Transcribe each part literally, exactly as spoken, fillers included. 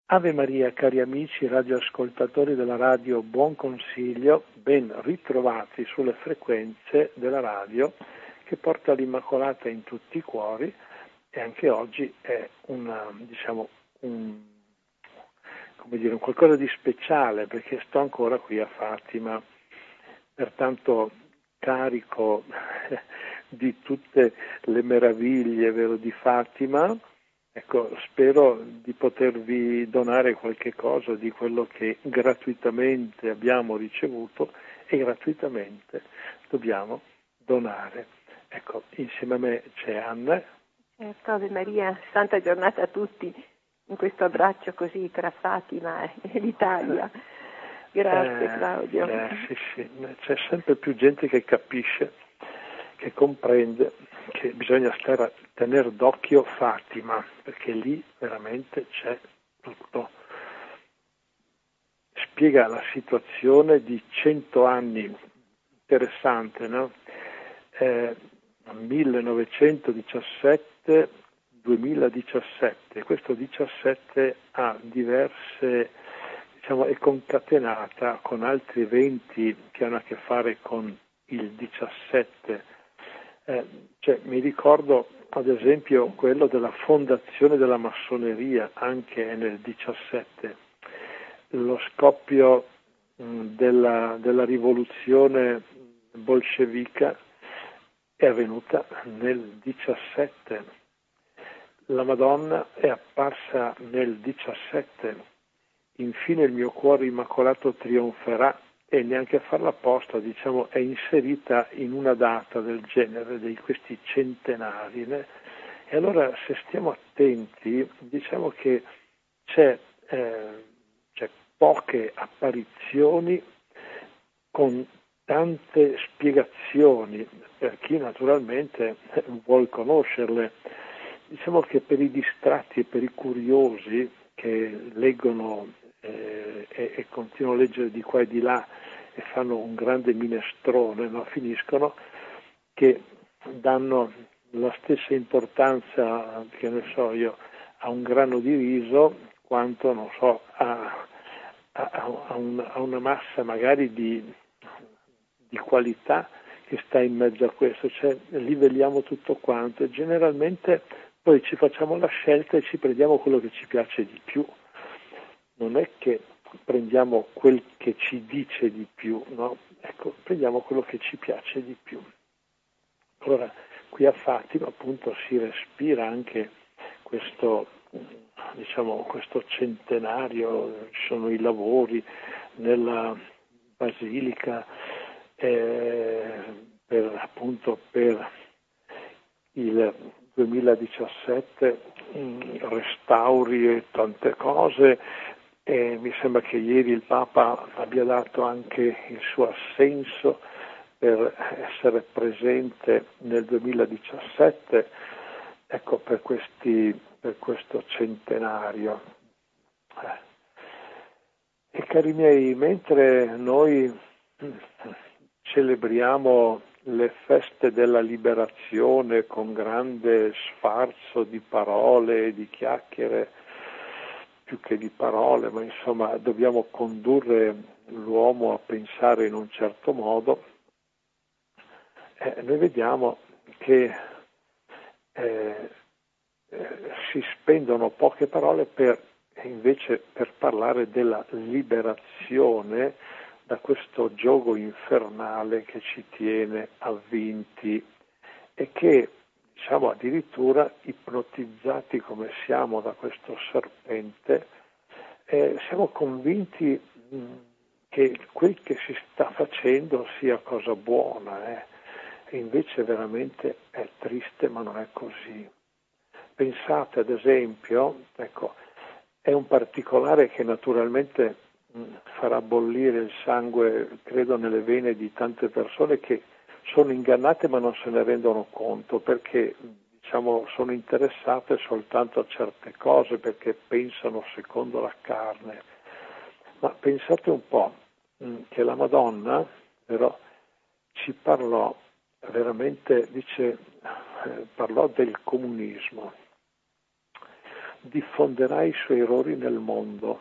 Ave Maria, cari amici radioascoltatori della radio Buon Consiglio, ben ritrovati sulle frequenze della radio che porta l'Immacolata in tutti i cuori, e anche oggi è una, diciamo, un, come dire, un qualcosa di speciale, perché sto ancora qui a Fatima, pertanto carico di tutte le meraviglie, vero, di Fatima. Ecco, spero di potervi donare qualche cosa di quello che gratuitamente abbiamo ricevuto e gratuitamente dobbiamo donare. Ecco, insieme a me c'è Anna. Certo, Ave Maria, santa giornata a tutti in questo abbraccio così tra Fatima e l'Italia. Grazie Eh, Claudio. Eh, sì, sì, c'è sempre più gente che capisce, che comprende che bisogna stare a tenere d'occhio Fatima, perché lì veramente c'è tutto. Spiega la situazione di cento anni, interessante, no? Eh, millenovecentodiciassette duemiladiciassette, questo diciassette ha diverse, diciamo, è concatenata con altri eventi che hanno a che fare con il diciassette. Eh, cioè, mi ricordo ad esempio quello della fondazione della massoneria, anche nel diciassette, lo scoppio mh, della, della rivoluzione bolscevica è avvenuta nel diciassette, la Madonna è apparsa nel diciassette, infine il mio cuore immacolato trionferà, e neanche a farla apposta, diciamo, è inserita in una data del genere, di questi centenari. Né? E allora, se stiamo attenti, diciamo che c'è, eh, c'è poche apparizioni con tante spiegazioni, per chi naturalmente vuol conoscerle. Diciamo che per i distratti e per i curiosi che leggono eh, e, e continuano a leggere di qua e di là e fanno un grande minestrone, no? Finiscono che danno la stessa importanza, che ne so io, a un grano di riso quanto, non so, a, a, a, un, a una massa magari di, di qualità che sta in mezzo a questo, cioè livelliamo tutto quanto e generalmente poi ci facciamo la scelta e ci prendiamo quello che ci piace di più. Non è che prendiamo quel che ci dice di più, no? Ecco, prendiamo quello che ci piace di più. Allora, qui a Fatima appunto si respira anche questo, diciamo, questo centenario, ci sono i lavori nella basilica eh, per, appunto per il duemiladiciassette, restauri e tante cose, e mi sembra che ieri il Papa abbia dato anche il suo assenso per essere presente nel duemiladiciassette, ecco, per, questi, per questo centenario. E cari miei, mentre noi celebriamo le feste della liberazione con grande sfarzo di parole e di chiacchiere, più che di parole, ma insomma dobbiamo condurre l'uomo a pensare in un certo modo, eh, noi vediamo che eh, eh, si spendono poche parole per invece per parlare della liberazione da questo giogo infernale che ci tiene avvinti e che, diciamo, addirittura ipnotizzati come siamo da questo serpente, eh, siamo convinti mh, che quel che si sta facendo sia cosa buona, eh. E invece veramente è triste, ma non è così. Pensate ad esempio, ecco, è un particolare che naturalmente mh, farà bollire il sangue, credo, nelle vene di tante persone che sono ingannate ma non se ne rendono conto, perché diciamo sono interessate soltanto a certe cose, perché pensano secondo la carne. Ma pensate un po' mh, che la Madonna però ci parlò veramente, dice, eh, parlò del comunismo. diffonderà i suoi errori nel mondo.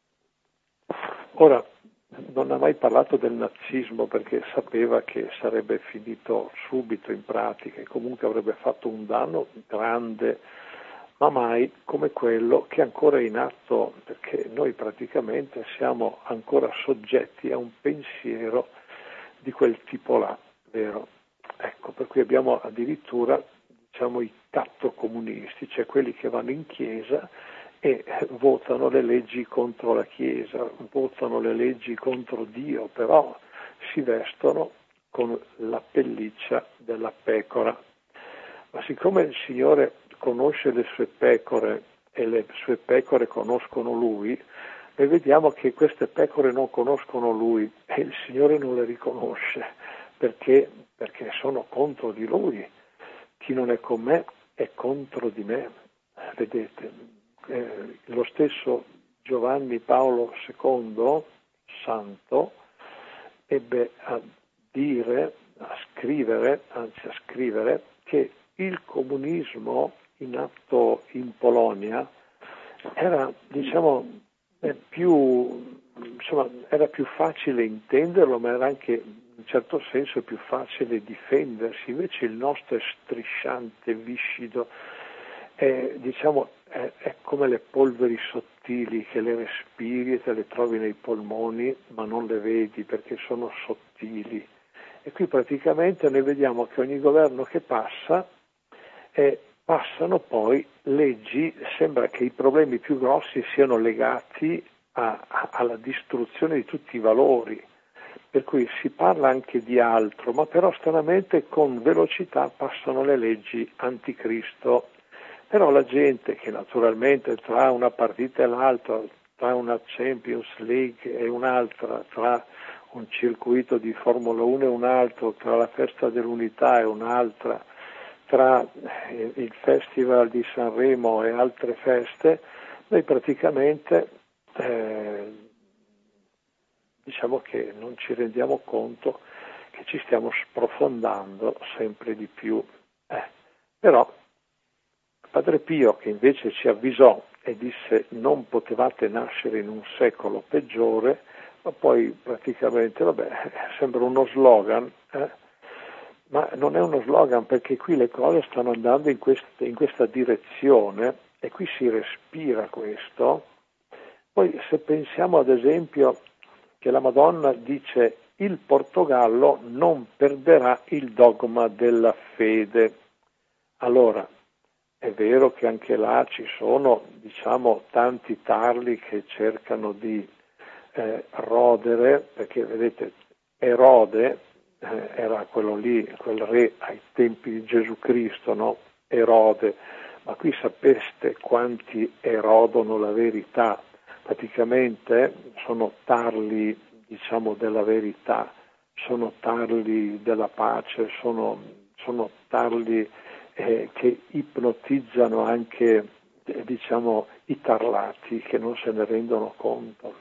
Ora, non ha mai parlato del nazismo perché sapeva che sarebbe finito subito in pratica e comunque avrebbe fatto un danno grande, ma mai come quello che è ancora in atto, perché noi praticamente siamo ancora soggetti a un pensiero di quel tipo là, vero? Ecco, per cui abbiamo addirittura, diciamo, i cattocomunisti, cioè quelli che vanno in chiesa e votano le leggi contro la Chiesa, votano le leggi contro Dio, però si vestono con la pelliccia della pecora. Ma siccome il Signore conosce le sue pecore e le sue pecore conoscono Lui, noi vediamo che queste pecore non conoscono Lui e il Signore non le riconosce, perché, perché sono contro di Lui. Chi non è con me è contro di me, vedete. Eh, lo stesso Giovanni Paolo secondo, santo, ebbe a dire, a scrivere, anzi a scrivere, che il comunismo in atto in Polonia era, diciamo, più, insomma, era più facile intenderlo, ma era anche in un certo senso più facile difendersi. Invece il nostro è strisciante, viscido, è, diciamo, è, è come le polveri sottili che le respiri e te le trovi nei polmoni, ma non le vedi perché sono sottili. E qui praticamente noi vediamo che ogni governo che passa eh, passano poi leggi, sembra che i problemi più grossi siano legati a, a, alla distruzione di tutti i valori, per cui si parla anche di altro, ma però stranamente con velocità passano le leggi anticristo. Però la gente che naturalmente tra una partita e l'altra, tra una Champions League e un'altra, tra un circuito di Formula uno e un altro, tra la festa dell'unità e un'altra, tra il Festival di Sanremo e altre feste, noi praticamente eh, diciamo che non ci rendiamo conto che ci stiamo sprofondando sempre di più. Eh, però Padre Pio, che invece ci avvisò e disse non potevate nascere in un secolo peggiore, ma poi praticamente, vabbè, sembra uno slogan, eh? Ma non è uno slogan perché qui le cose stanno andando in, quest- in questa direzione e qui si respira questo. Poi se pensiamo ad esempio che la Madonna dice il Portogallo non perderà il dogma della fede, allora è vero che anche là ci sono, diciamo, tanti tarli che cercano di eh, rodere, perché vedete Erode eh, era quello lì, quel re ai tempi di Gesù Cristo, no? Erode, ma qui sapeste quanti erodono la verità, praticamente sono tarli, diciamo, della verità, sono tarli della pace, sono, sono tarli Eh, che ipnotizzano anche eh, diciamo i tarlati che non se ne rendono conto.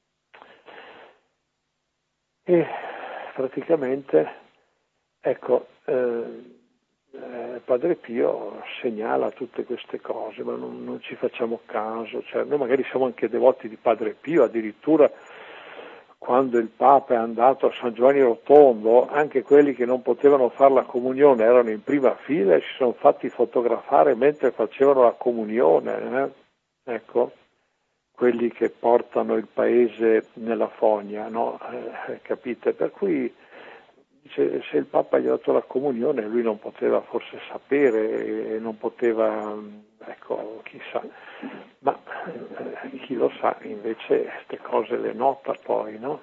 E praticamente ecco eh, eh, Padre Pio segnala tutte queste cose, ma non, non ci facciamo caso, cioè, noi magari siamo anche devoti di Padre Pio, addirittura quando il Papa è andato a San Giovanni Rotondo, anche quelli che non potevano fare la comunione erano in prima fila e si sono fatti fotografare mentre facevano la comunione. Eh? Ecco, quelli che portano il paese nella fogna, no? Eh, capite? Per cui se, se il Papa gli ha dato la comunione lui non poteva forse sapere e non poteva, ecco, chissà. Ma eh, chi lo sa, invece queste cose le nota poi, no?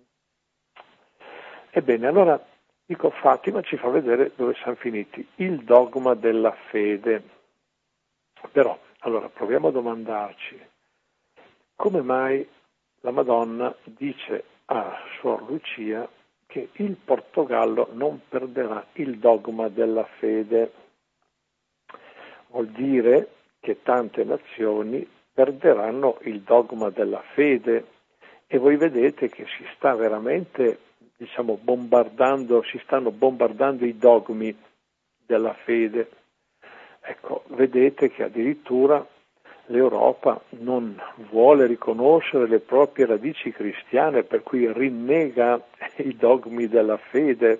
Ebbene, allora dico Fatima ci fa vedere dove siamo finiti, il dogma della fede. Però, allora, proviamo a domandarci, come mai la Madonna dice a Suor Lucia che il Portogallo non perderà il dogma della fede? Vuol dire che tante nazioni perderanno il dogma della fede e voi vedete che si sta veramente, diciamo, bombardando, si stanno bombardando i dogmi della fede. Ecco, vedete che addirittura l'Europa non vuole riconoscere le proprie radici cristiane, per cui rinnega i dogmi della fede.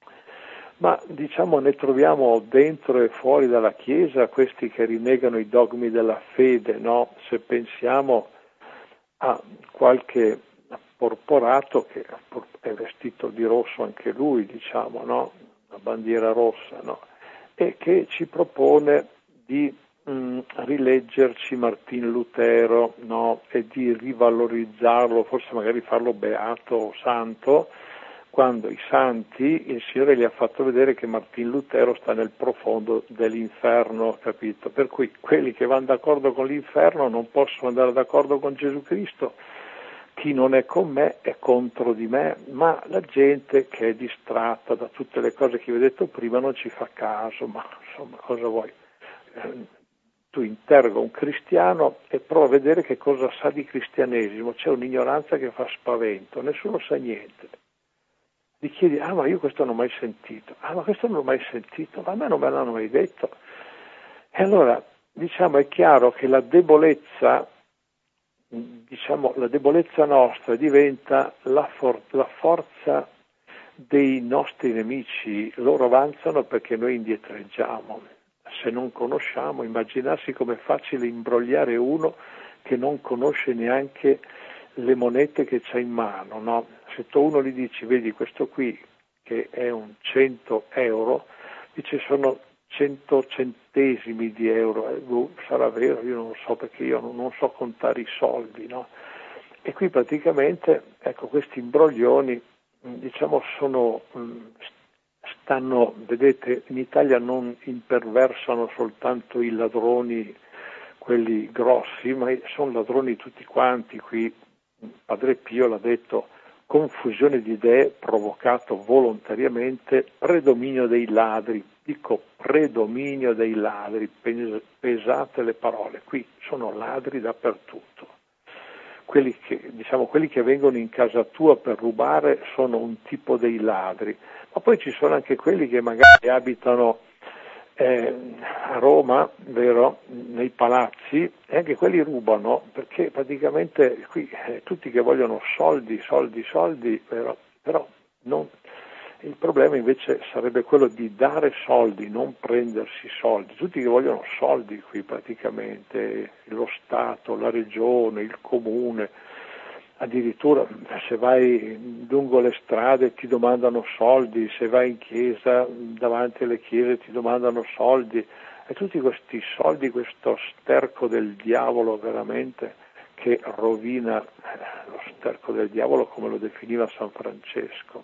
Ma diciamo ne troviamo dentro e fuori dalla Chiesa questi che rinnegano i dogmi della fede, no? Se pensiamo a qualche porporato che è vestito di rosso anche lui, diciamo, no? Una bandiera rossa, no? E che ci propone di mh, rileggerci Martin Lutero, no? E di rivalorizzarlo, forse magari farlo beato o santo, quando i santi, il Signore gli ha fatto vedere che Martin Lutero sta nel profondo dell'inferno, capito? Per cui quelli che vanno d'accordo con l'inferno non possono andare d'accordo con Gesù Cristo. Chi non è con me è contro di me, ma la gente che è distratta da tutte le cose che vi ho detto prima non ci fa caso, ma insomma cosa vuoi? Eh, tu interroga un cristiano e prova a vedere che cosa sa di cristianesimo, c'è un'ignoranza che fa spavento, nessuno sa niente. Gli chiedi, ah ma io questo non ho mai sentito, ah ma questo non l'ho mai sentito, ma a me non me l'hanno mai detto. E allora, diciamo, è chiaro che la debolezza, diciamo, la debolezza nostra diventa la, for- la forza dei nostri nemici, loro avanzano perché noi indietreggiamo. Se non conosciamo, immaginarsi com'è facile imbrogliare uno che non conosce neanche le monete che c'ha in mano, no? Se tu uno gli dici, vedi questo qui che è un cento euro, dice sono cento centesimi di euro, eh, boh, sarà vero, io non so perché io non, non so contare i soldi, no? E qui praticamente, ecco, questi imbroglioni, diciamo, sono, stanno, vedete, in Italia non imperversano soltanto i ladroni, quelli grossi, ma sono ladroni tutti quanti qui. Padre Pio l'ha detto, confusione di idee provocato volontariamente, predominio dei ladri, dico predominio dei ladri, pesate le parole, qui sono ladri dappertutto. Quelli che, diciamo, quelli che vengono in casa tua per rubare sono un tipo dei ladri, ma poi ci sono anche quelli che magari abitano Eh, a Roma, vero, nei palazzi, e anche quelli rubano, perché praticamente qui eh, tutti che vogliono soldi, soldi, soldi, vero, però non, il problema invece sarebbe quello di dare soldi, non prendersi soldi, tutti che vogliono soldi qui praticamente, lo Stato, la Regione, il Comune. Addirittura se vai lungo le strade ti domandano soldi, se vai in chiesa, davanti alle chiese ti domandano soldi, e tutti questi soldi, questo sterco del diavolo veramente che rovina, lo sterco del diavolo come lo definiva San Francesco.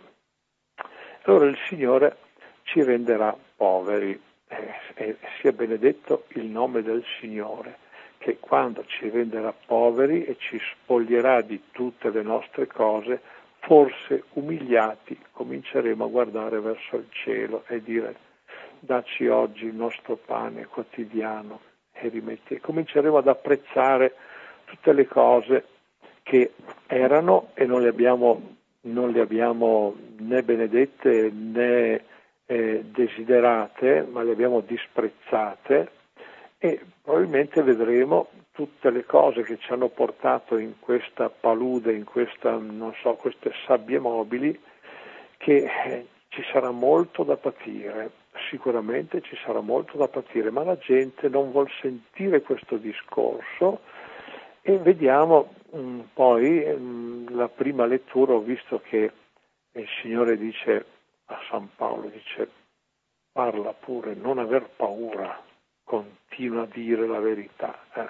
Allora il Signore ci renderà poveri, eh, e sia benedetto il nome del Signore, che quando ci renderà poveri e ci spoglierà di tutte le nostre cose, forse umiliati cominceremo a guardare verso il cielo e dire dacci oggi il nostro pane quotidiano e rimetti. E cominceremo ad apprezzare tutte le cose che erano e non le abbiamo, non le abbiamo né benedette né eh, desiderate, ma le abbiamo disprezzate. E probabilmente vedremo tutte le cose che ci hanno portato in questa palude, in questa, non so, queste sabbie mobili, che eh, ci sarà molto da patire, sicuramente ci sarà molto da patire, ma la gente non vuol sentire questo discorso. E vediamo mh, poi mh, la prima lettura, ho visto che il Signore dice a San Paolo, dice parla pure, non aver paura, continua a dire la verità. Eh.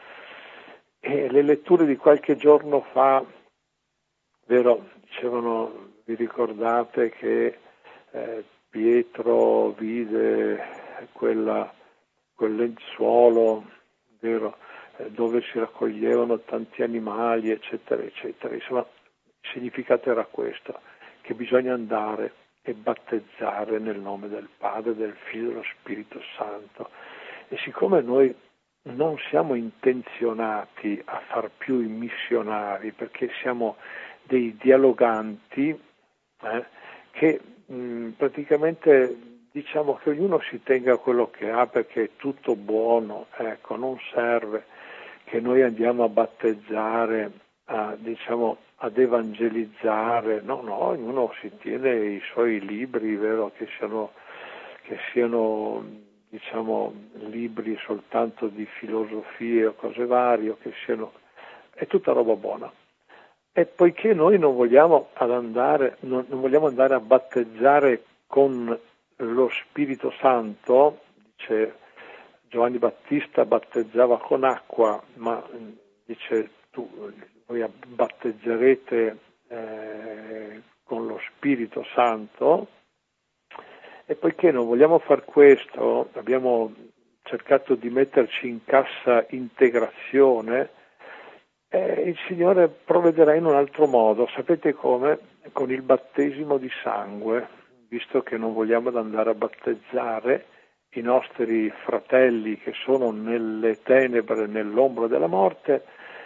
E le letture di qualche giorno fa, vero, dicevano, vi ricordate che eh, Pietro vide quella, quel lenzuolo, vero, eh, dove si raccoglievano tanti animali, eccetera, eccetera. Insomma, il significato era questo, che bisogna andare e battezzare nel nome del Padre, del Figlio e dello Spirito Santo. E siccome noi non siamo intenzionati a far più i missionari, perché siamo dei dialoganti, eh, che mh, praticamente diciamo che ognuno si tenga quello che ha perché è tutto buono, ecco, non serve. che noi andiamo a battezzare, a, diciamo, ad evangelizzare, no, no, ognuno si tiene i suoi libri, vero, che siano, che siano diciamo, libri soltanto di filosofie o cose varie, che siano, è tutta roba buona. E poiché noi non vogliamo, ad andare, non, non vogliamo andare a battezzare con lo Spirito Santo, dice Giovanni Battista battezzava con acqua, ma dice tu, voi battezzerete eh, con lo Spirito Santo, e poiché non vogliamo far questo, abbiamo cercato di metterci in cassa integrazione, eh, il Signore provvederà in un altro modo. Sapete come? Con il battesimo di sangue, visto che non vogliamo andare a battezzare i nostri fratelli che sono nelle tenebre, nell'ombra della morte,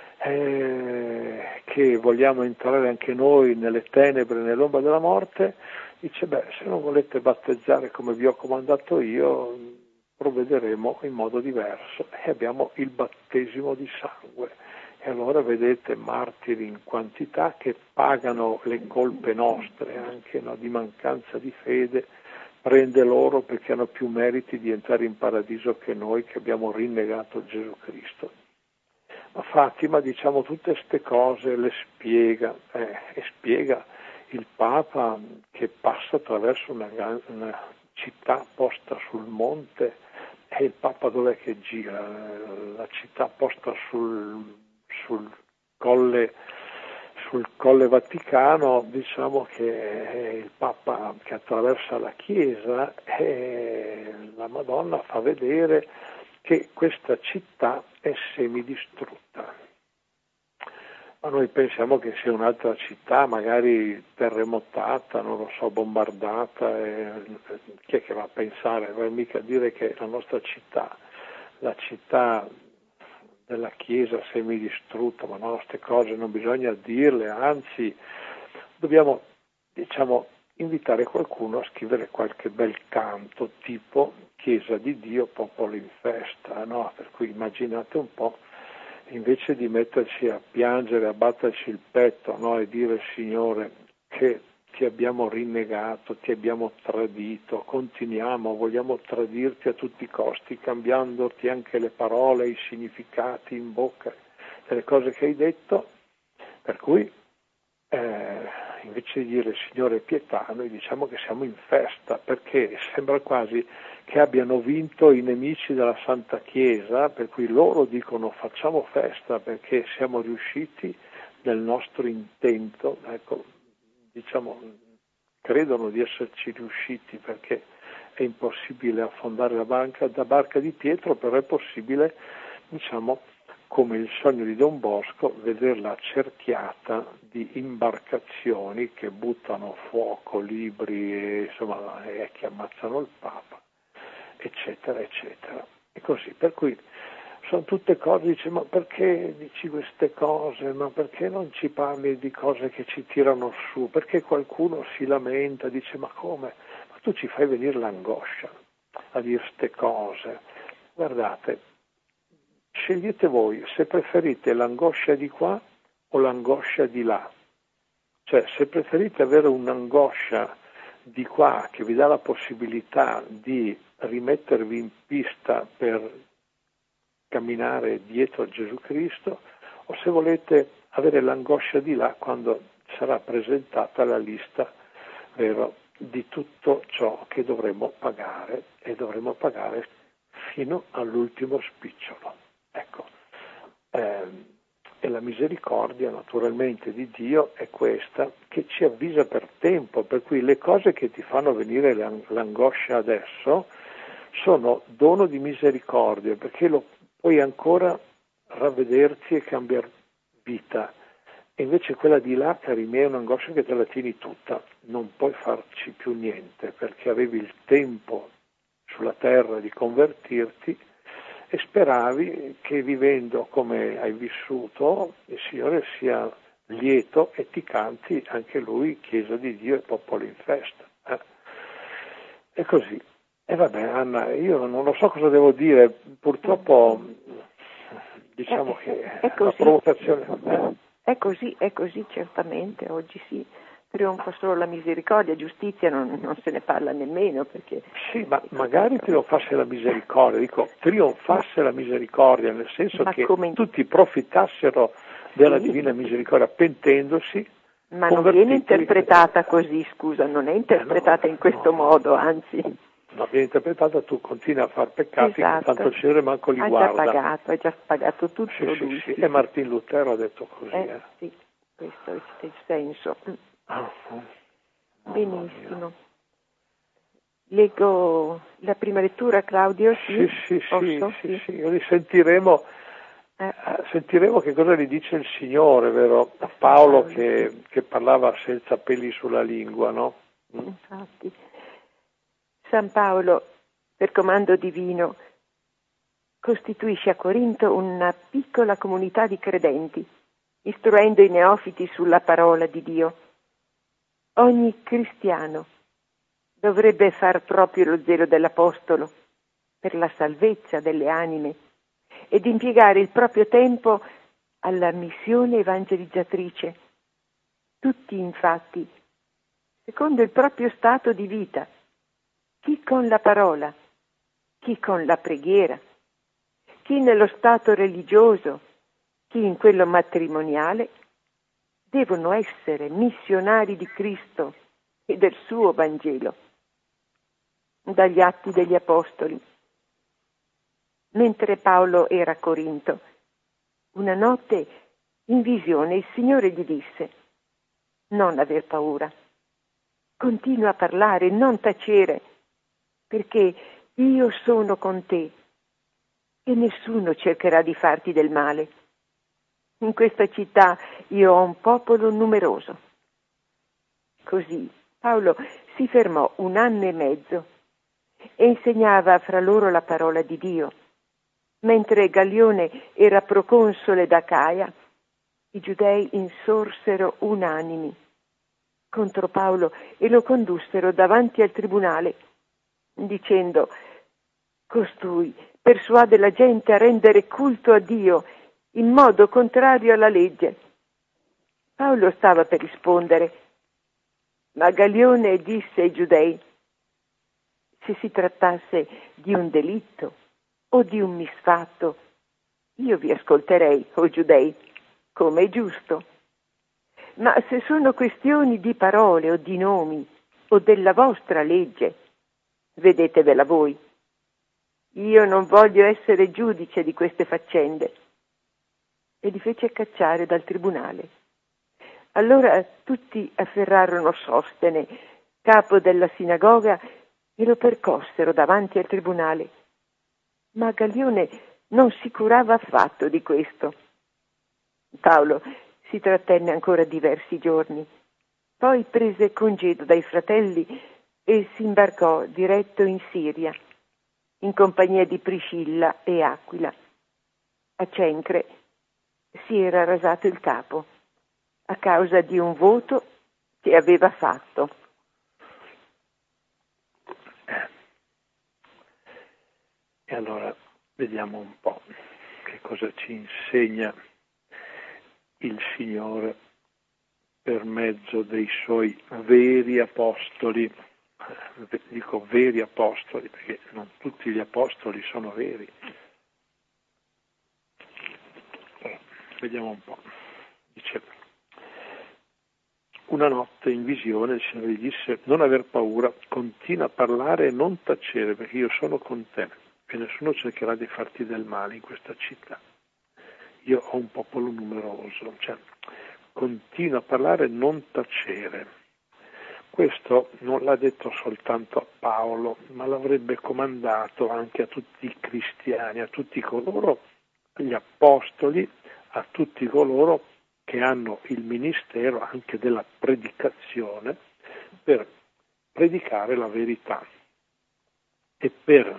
eh, che vogliamo entrare anche noi nelle tenebre, nell'ombra della morte. Dice, beh, se non volete battezzare come vi ho comandato io, provvederemo in modo diverso, e abbiamo il battesimo di sangue. E allora vedete martiri in quantità che pagano le colpe nostre, anche, no, di mancanza di fede, prende loro perché hanno più meriti di entrare in paradiso che noi che abbiamo rinnegato Gesù Cristo. Ma Fatima, diciamo, tutte queste cose le spiega, eh, e spiega il Papa che passa attraverso una, una città posta sul monte, e il Papa dov'è che gira? La città posta sul, sul colle sul colle Vaticano, diciamo che è il Papa che attraversa la Chiesa, e la Madonna fa vedere che questa città è semidistrutta. Ma noi pensiamo che sia un'altra città, magari terremotata, non lo so, bombardata, e chi è che va a pensare? Non è mica dire che la nostra città, la città della Chiesa semidistrutta, ma no, queste cose non bisogna dirle, anzi dobbiamo, diciamo, invitare qualcuno a scrivere qualche bel canto tipo Chiesa di Dio, popolo in festa, no? Per cui immaginate un po', invece di metterci a piangere, a batterci il petto, no? E dire Signore che ti abbiamo rinnegato, ti abbiamo tradito, continuiamo, vogliamo tradirti a tutti i costi, cambiandoti anche le parole, i significati in bocca delle cose che hai detto, per cui eh, invece di dire Signore pietà, noi diciamo che siamo in festa, perché sembra quasi che abbiano vinto i nemici della Santa Chiesa, per cui loro dicono facciamo festa perché siamo riusciti nel nostro intento, ecco, diciamo, credono di esserci riusciti perché è impossibile affondare la barca, da barca di Pietro, però è possibile, diciamo, come il sogno di Don Bosco, vederla cerchiata di imbarcazioni che buttano fuoco, libri, e, insomma, e che ammazzano il Papa, eccetera, eccetera. E così, per cui sono tutte cose, dice, ma perché dici queste cose, ma perché non ci parli di cose che ci tirano su, perché qualcuno si lamenta, dice, ma come, ma tu ci fai venire l'angoscia a dire queste cose. Guardate, scegliete voi se preferite l'angoscia di qua o l'angoscia di là, cioè se preferite avere un'angoscia di qua che vi dà la possibilità di rimettervi in pista per camminare dietro a Gesù Cristo, o se volete avere l'angoscia di là quando sarà presentata la lista, vero, di tutto ciò che dovremo pagare, e dovremo pagare fino all'ultimo spicciolo. Ecco, ehm, e la misericordia naturalmente di Dio è questa, che ci avvisa per tempo, per cui le cose che ti fanno venire l'angoscia adesso sono dono di misericordia, perché lo puoi ancora ravvederti e cambiare vita. E invece quella di là, cari miei, è un'angoscia che te la tieni tutta, non puoi farci più niente, perché avevi il tempo sulla terra di convertirti e speravi che vivendo come hai vissuto il Signore sia lieto e ti canti anche Lui, Chiesa di Dio e popolo in festa. Eh? E così. E vabbè, Anna, io non lo so cosa devo dire, purtroppo diciamo eh, che è così. la provocazione... Eh? È così, è così certamente, oggi sì. Trionfa solo la misericordia, giustizia non, non se ne parla nemmeno perché... Sì, ma magari trionfasse la misericordia, dico trionfasse la misericordia, nel senso ma che come... tutti profittassero della sì. divina misericordia pentendosi. Ma non viene interpretata così, scusa, non è interpretata eh no, in questo no, modo, anzi... No, viene interpretata, tu continui a far peccati, esatto. tanto il Signore manco li ha guarda. Ha già pagato, ha già pagato tutto sì, lui. Sì, sì. Sì, e sì. Martin Lutero ha detto così. Eh, eh. Sì, questo è il senso. Oh, oh. Benissimo. Leggo la prima lettura, Claudio? Sì, sì, sì, Posso? sì, sì. sì. Io sentiremo, eh. sentiremo che cosa gli dice il Signore, vero? A Paolo che, che parlava senza peli sulla lingua, no? Mm. Infatti. San Paolo, per comando divino, costituisce a Corinto una piccola comunità di credenti, istruendo i neofiti sulla parola di Dio. Ogni cristiano dovrebbe far proprio lo zelo dell'Apostolo per la salvezza delle anime ed impiegare il proprio tempo alla missione evangelizzatrice. Tutti, infatti, secondo il proprio stato di vita, chi con la parola, chi con la preghiera, chi nello stato religioso, chi in quello matrimoniale, devono essere missionari di Cristo e del suo Vangelo. Dagli Atti degli Apostoli. Mentre Paolo era a Corinto, una notte in visione il Signore gli disse: non aver paura, continua a parlare, non tacere, perché io sono con te e nessuno cercherà di farti del male. In questa città io ho un popolo numeroso. Così Paolo si fermò un anno e mezzo e insegnava fra loro la parola di Dio. Mentre Gallione era proconsole d'Acaia, i giudei insorsero unanimi contro Paolo e lo condussero davanti al tribunale, dicendo: costui persuade la gente a rendere culto a Dio in modo contrario alla legge. Paolo stava per rispondere, ma Gallione disse ai giudei: se si trattasse di un delitto o di un misfatto, io vi ascolterei, o giudei, come è giusto. Ma se sono questioni di parole o di nomi o della vostra legge, vedetevela voi. Io non voglio essere giudice di queste faccende. E li fece cacciare dal tribunale. Allora tutti afferrarono Sostene, capo della sinagoga, e lo percossero davanti al tribunale. Ma Gallione non si curava affatto di questo. Paolo si trattenne ancora diversi giorni, poi prese congedo dai fratelli e si imbarcò diretto in Siria, in compagnia di Priscilla e Aquila. A Cencre si era rasato il capo a causa di un voto che aveva fatto. E allora vediamo un po' che cosa ci insegna il Signore per mezzo dei suoi veri apostoli. Dico veri apostoli perché non tutti gli apostoli sono veri. Vediamo un po'. Dice: una notte in visione il Signore gli disse: non aver paura, continua a parlare e non tacere, perché io sono con te e nessuno cercherà di farti del male in questa città. Io ho un popolo numeroso, cioè continua a parlare e non tacere. Questo non l'ha detto soltanto a Paolo, ma l'avrebbe comandato anche a tutti i cristiani, a tutti coloro, gli apostoli, a tutti coloro che hanno il ministero anche della predicazione per predicare la verità e per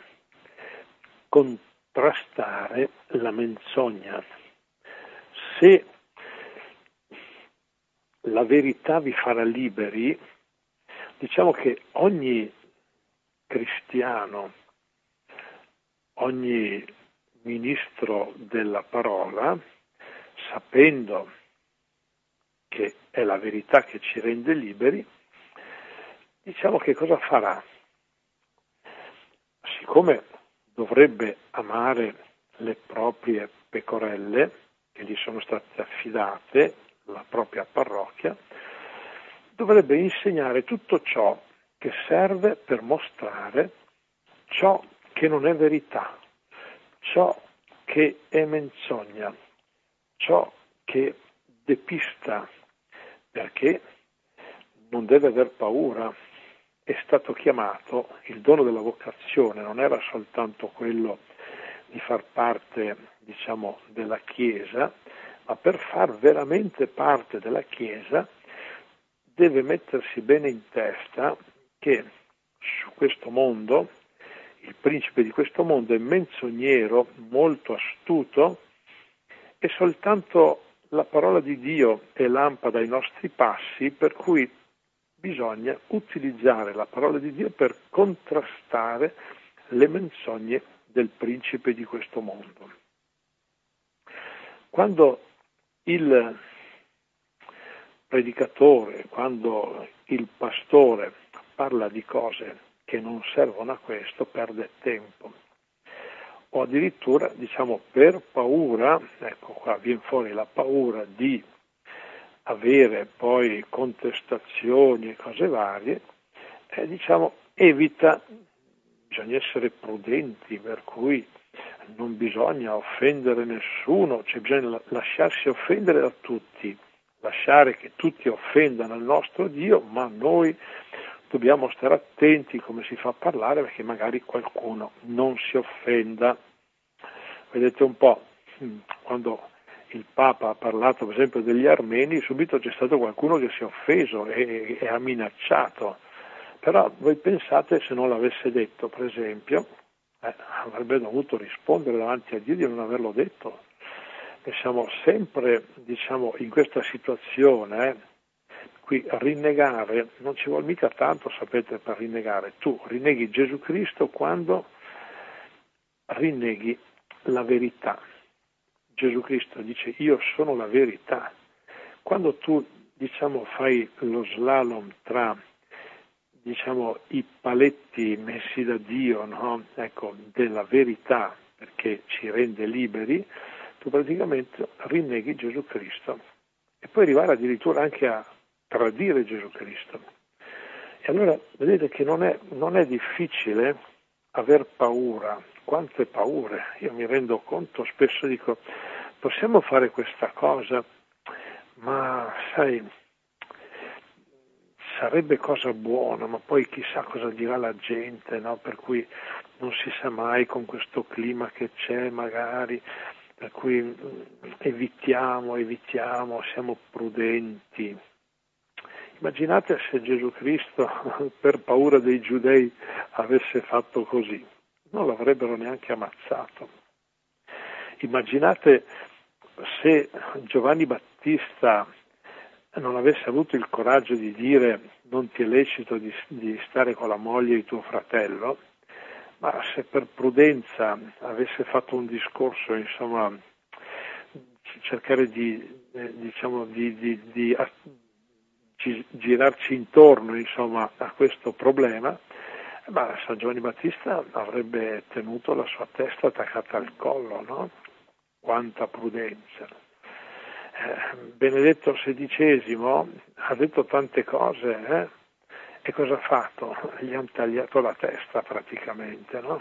contrastare la menzogna. Se la verità vi farà liberi, diciamo che ogni cristiano, ogni ministro della parola, sapendo che è la verità che ci rende liberi, diciamo che cosa farà? Siccome dovrebbe amare le proprie pecorelle che gli sono state affidate, la propria parrocchia, dovrebbe insegnare tutto ciò che serve per mostrare ciò che non è verità, ciò che è menzogna, ciò che depista, perché non deve aver paura. È stato chiamato, il dono della vocazione non era soltanto quello di far parte, diciamo, della Chiesa, ma per far veramente parte della Chiesa deve mettersi bene in testa che su questo mondo, il principe di questo mondo è menzognero, molto astuto, e soltanto la parola di Dio è lampada ai nostri passi, per cui bisogna utilizzare la parola di Dio per contrastare le menzogne del principe di questo mondo. Quando il predicatore, quando il pastore parla di cose che non servono a questo, perde tempo. O addirittura, diciamo, per paura, ecco qua viene fuori la paura di avere poi contestazioni e cose varie, eh, diciamo, evita, bisogna essere prudenti, per cui non bisogna offendere nessuno, cioè bisogna lasciarsi offendere da tutti, lasciare che tutti offendano il nostro Dio, ma noi dobbiamo stare attenti come si fa a parlare, perché magari qualcuno non si offenda. Vedete un po', quando il Papa ha parlato per esempio degli armeni, subito c'è stato qualcuno che si è offeso e, e ha minacciato, però voi pensate se non l'avesse detto, per esempio, eh, avrebbe dovuto rispondere davanti a Dio di non averlo detto. E siamo sempre, diciamo, in questa situazione, eh, qui a rinnegare, non ci vuole mica tanto, sapete, per rinnegare. Tu rinneghi Gesù Cristo quando rinneghi la verità. Gesù Cristo dice io sono la verità. Quando tu, diciamo, fai lo slalom tra, diciamo, i paletti messi da Dio, no? Ecco, della verità, perché ci rende liberi, tu praticamente rinneghi Gesù Cristo e puoi arrivare addirittura anche a tradire Gesù Cristo. E allora vedete che non è, non è difficile aver paura. Quante paure, io mi rendo conto, spesso dico, possiamo fare questa cosa, ma sai, sarebbe cosa buona, ma poi chissà cosa dirà la gente, no? Per cui non si sa mai con questo clima che c'è magari, per cui evitiamo, evitiamo, siamo prudenti. Immaginate se Gesù Cristo, per paura dei giudei, avesse fatto così. Non l'avrebbero neanche ammazzato. Immaginate se Giovanni Battista non avesse avuto il coraggio di dire non ti è lecito di, di stare con la moglie di tuo fratello, ma se per prudenza avesse fatto un discorso, insomma, cercare di, eh, diciamo, di, di, di a, gi, girarci intorno, insomma, a questo problema, ma San Giovanni Battista avrebbe tenuto la sua testa attaccata al collo, no? Quanta prudenza. Eh, Benedetto sedicesimo ha detto tante cose, eh? E cosa ha fatto? Gli hanno tagliato la testa praticamente, no?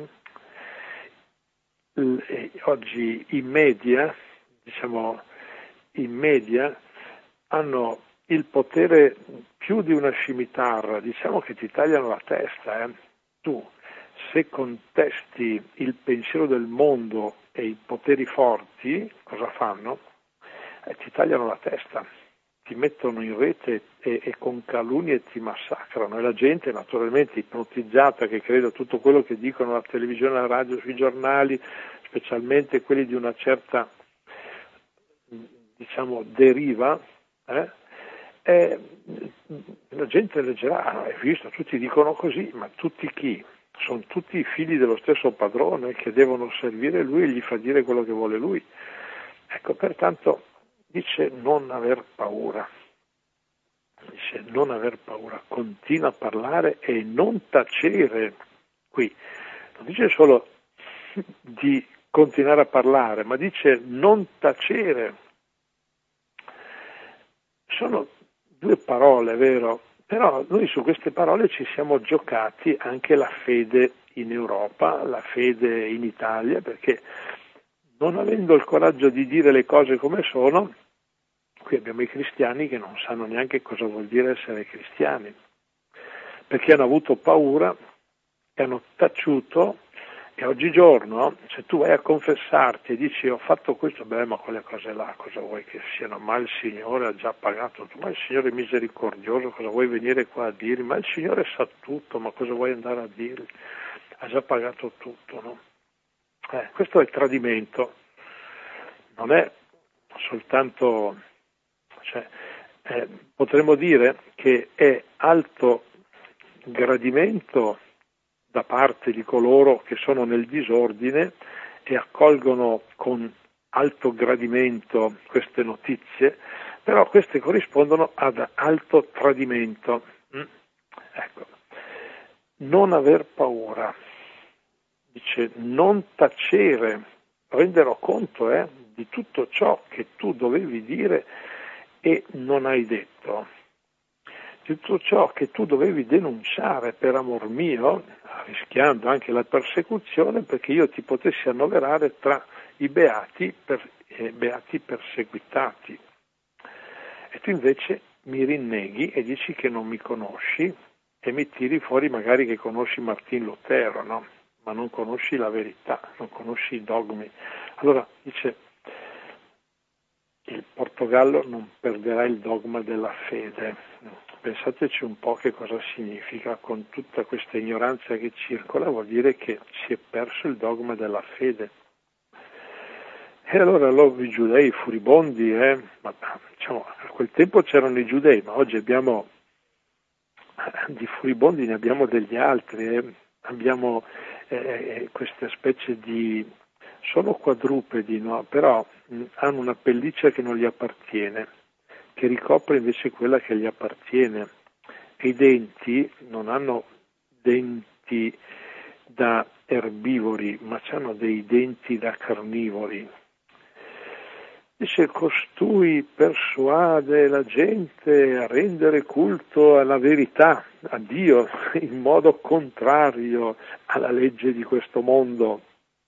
L- oggi i media, diciamo, i media hanno il potere più di una scimitarra, diciamo che ti tagliano la testa, eh? Tu, se contesti il pensiero del mondo e i poteri forti, cosa fanno? Eh, ti tagliano la testa, ti mettono in rete e, e con calunnie ti massacrano. E la gente, naturalmente ipnotizzata, che crede a tutto quello che dicono la televisione, la radio, sui giornali, specialmente quelli di una certa, diciamo, deriva, eh? E la gente leggerà, ah, hai visto, tutti dicono così, ma tutti chi? sono tutti figli dello stesso padrone che devono servire lui e gli fa dire quello che vuole lui. Ecco, pertanto dice non aver paura, dice non aver paura, continua a parlare e non tacere. Qui non dice solo di continuare a parlare, ma dice non tacere. Sono due parole, vero? Però noi su queste parole ci siamo giocati anche la fede in Europa, la fede in Italia, perché non avendo il coraggio di dire le cose come sono, qui abbiamo i cristiani che non sanno neanche cosa vuol dire essere cristiani, perché hanno avuto paura e hanno taciuto. E oggigiorno, se tu vai a confessarti e dici ho fatto questo, beh, ma quelle cose là, cosa vuoi che siano? Ma il Signore ha già pagato tutto, ma il Signore è misericordioso, cosa vuoi venire qua a dirgli? Ma il Signore sa tutto, ma cosa vuoi andare a dirgli? Ha già pagato tutto, no? Eh, questo è il tradimento, non è soltanto, cioè, eh, potremmo dire che è alto gradimento da parte di coloro che sono nel disordine e accolgono con alto gradimento queste notizie, però queste corrispondono ad alto tradimento. Mm? Ecco, non aver paura, dice non tacere, renderò conto eh, di tutto ciò che tu dovevi dire e non hai detto, di tutto ciò che tu dovevi denunciare per amor mio, rischiando anche la persecuzione, perché io ti potessi annoverare tra i beati, per, eh, beati perseguitati. E tu invece mi rinneghi e dici che non mi conosci e mi tiri fuori magari che conosci Martin Lutero, no? Ma non conosci la verità, non conosci i dogmi. Allora dice, il Portogallo non perderà il dogma della fede. Pensateci un po' che cosa significa, con tutta questa ignoranza che circola, vuol dire che si è perso il dogma della fede. E allora allora i giudei furibondi, eh? ma, diciamo, a quel tempo c'erano i giudei, ma oggi abbiamo di furibondi, ne abbiamo degli altri, eh? abbiamo eh, queste specie di, sono quadrupedi, no? Però mh, hanno una pelliccia che non gli appartiene, che ricopre invece quella che gli appartiene, e i denti non hanno denti da erbivori, ma hanno dei denti da carnivori. Dice, costui persuade la gente a rendere culto alla verità, a Dio, in modo contrario alla legge di questo mondo.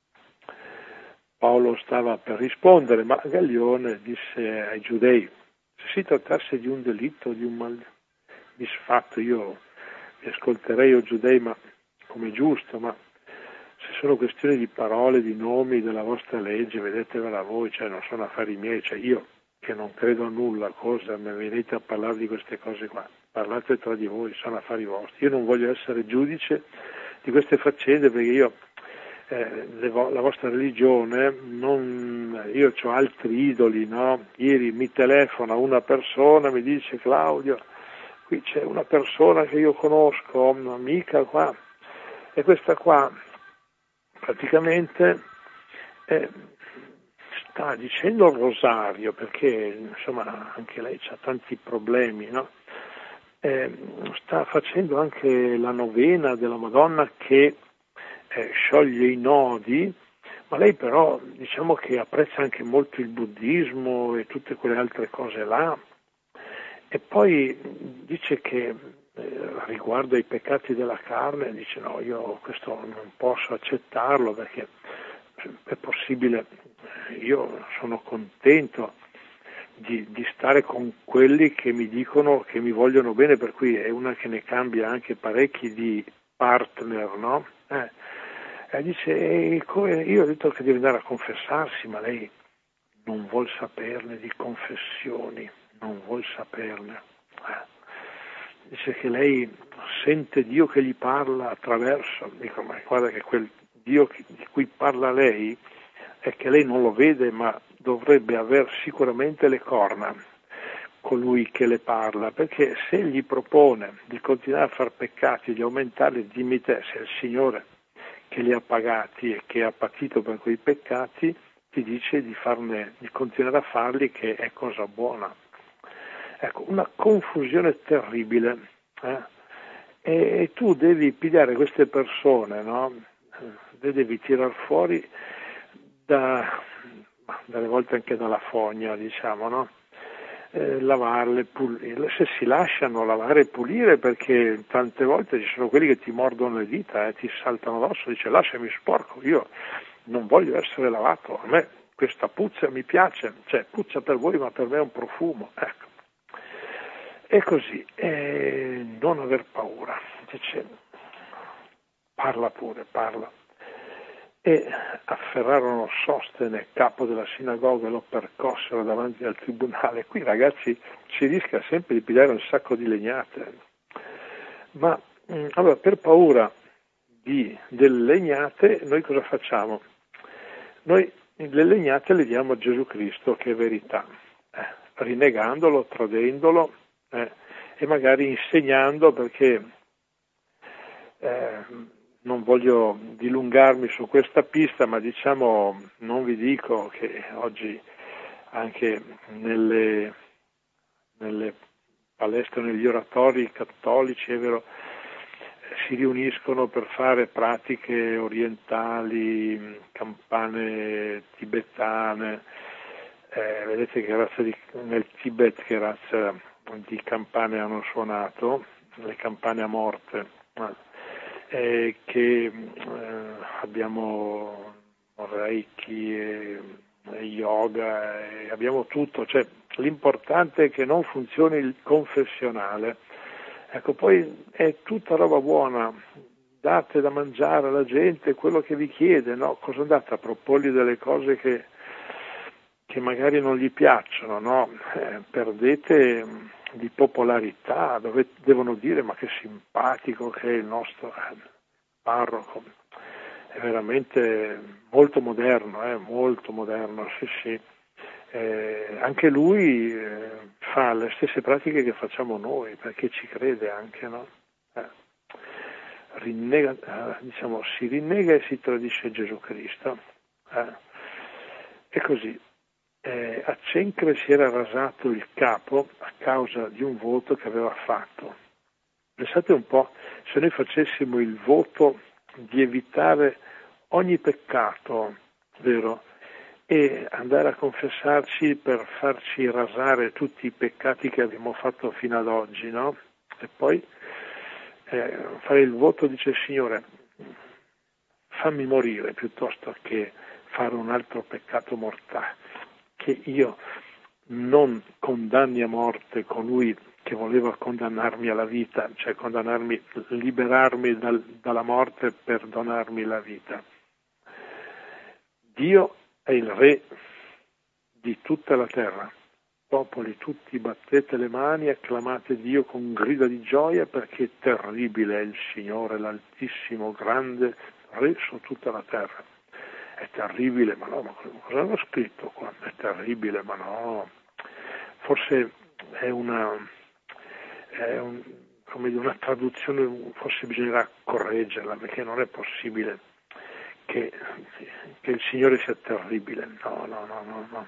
Paolo stava per rispondere, ma Gaglione disse ai giudei, se si trattasse di un delitto, di un mal misfatto, io vi ascolterei, o giudei, ma come giusto, ma se sono questioni di parole, di nomi della vostra legge, vedetevela voi, cioè non sono affari miei, cioè io che non credo a nulla, cosa mi venite a parlare di queste cose qua? Parlate tra di voi, sono affari vostri. Io non voglio essere giudice di queste faccende perché io eh, le vo- la vostra religione, non, io ho altri idoli, no? Ieri mi telefona una persona, mi dice Claudio, qui c'è una persona che io conosco, un'amica qua, e questa qua praticamente eh, sta dicendo il rosario, perché insomma anche lei ha tanti problemi, no? Eh, sta facendo anche la novena della Madonna che eh, scioglie i nodi, ma lei però diciamo che apprezza anche molto il buddismo e tutte quelle altre cose là, e poi dice che eh, riguardo ai peccati della carne, dice no, io questo non posso accettarlo perché è possibile, io sono contento di, di stare con quelli che mi dicono che mi vogliono bene, per cui è una che ne cambia anche parecchi di partner, no? Eh, e dice, e come, io ho detto che deve andare a confessarsi, ma lei non vuol saperne di confessioni, non vuol saperne. Eh. Dice che lei sente Dio che gli parla attraverso, dico, ma guarda che quel Dio che, di cui parla lei è che lei non lo vede, ma dovrebbe aver sicuramente le corna, colui che le parla, perché se gli propone di continuare a far peccati, di aumentarli, dimmi te se il Signore che li ha pagati e che ha patito per quei peccati ti dice di farne, di continuare a farli, che è cosa buona. Ecco, una confusione terribile, eh? e, e tu devi pigliare queste persone, no? Le devi tirar fuori da, dalle volte anche dalla fogna, diciamo, no? Eh, lavarle, pulirle, se si lasciano lavare e pulire, perché tante volte ci sono quelli che ti mordono le dita e eh, ti saltano addosso, dice lasciami sporco, io non voglio essere lavato, a me questa puzza mi piace, cioè puzza per voi ma per me è un profumo, ecco. E così, eh, non aver paura, dice, parla pure, parla. E afferrarono Sostene, capo della sinagoga, e lo percossero davanti al tribunale. Qui, ragazzi, si rischia sempre di pigliare un sacco di legnate. Ma mh, allora, per paura di, delle legnate, noi cosa facciamo? Noi le legnate le diamo a Gesù Cristo, che è verità, eh, rinnegandolo, tradendolo, eh, e magari insegnando, perché eh, non voglio dilungarmi su questa pista, ma diciamo, non vi dico che oggi anche nelle, nelle palestre, negli oratori cattolici, è vero, si riuniscono per fare pratiche orientali, campane tibetane, eh, vedete che razza di, nel Tibet che razza di campane hanno suonato, le campane a morte. Eh, che eh, abbiamo Reiki e, e yoga, e abbiamo tutto, cioè l'importante è che non funzioni il confessionale. Ecco, poi è tutta roba buona, date da mangiare alla gente quello che vi chiede, no? Cosa andate a proporgli delle cose che, che magari non gli piacciono, no? Eh, perdete di popolarità, dove devono dire ma che simpatico che è il nostro parroco, è veramente molto moderno, eh, molto moderno, sì sì, eh, anche lui eh, fa le stesse pratiche che facciamo noi, perché ci crede anche, no? Eh, rinnega, eh, diciamo, si rinnega e si tradisce Gesù Cristo, eh. E così. Eh, a Cencre si era rasato il capo a causa di un voto che aveva fatto. Pensate un po', se noi facessimo il voto di evitare ogni peccato, vero? E andare a confessarci per farci rasare tutti i peccati che abbiamo fatto fino ad oggi, no? E poi eh, fare il voto, dice il Signore, fammi morire piuttosto che fare un altro peccato mortale, che io non condanni a morte colui che voleva condannarmi alla vita, cioè condannarmi, liberarmi dal, dalla morte per donarmi la vita. Dio è il Re di tutta la terra. Popoli tutti, battete le mani, acclamate Dio con grida di gioia, perché terribile è il Signore, l'Altissimo, grande Re su tutta la terra. È terribile, ma no, ma cosa hanno scritto qua? È terribile, ma no. Forse è una, è un, come dire, una traduzione, forse bisognerà correggerla, perché non è possibile che, che il Signore sia terribile. No, no, no, no, no.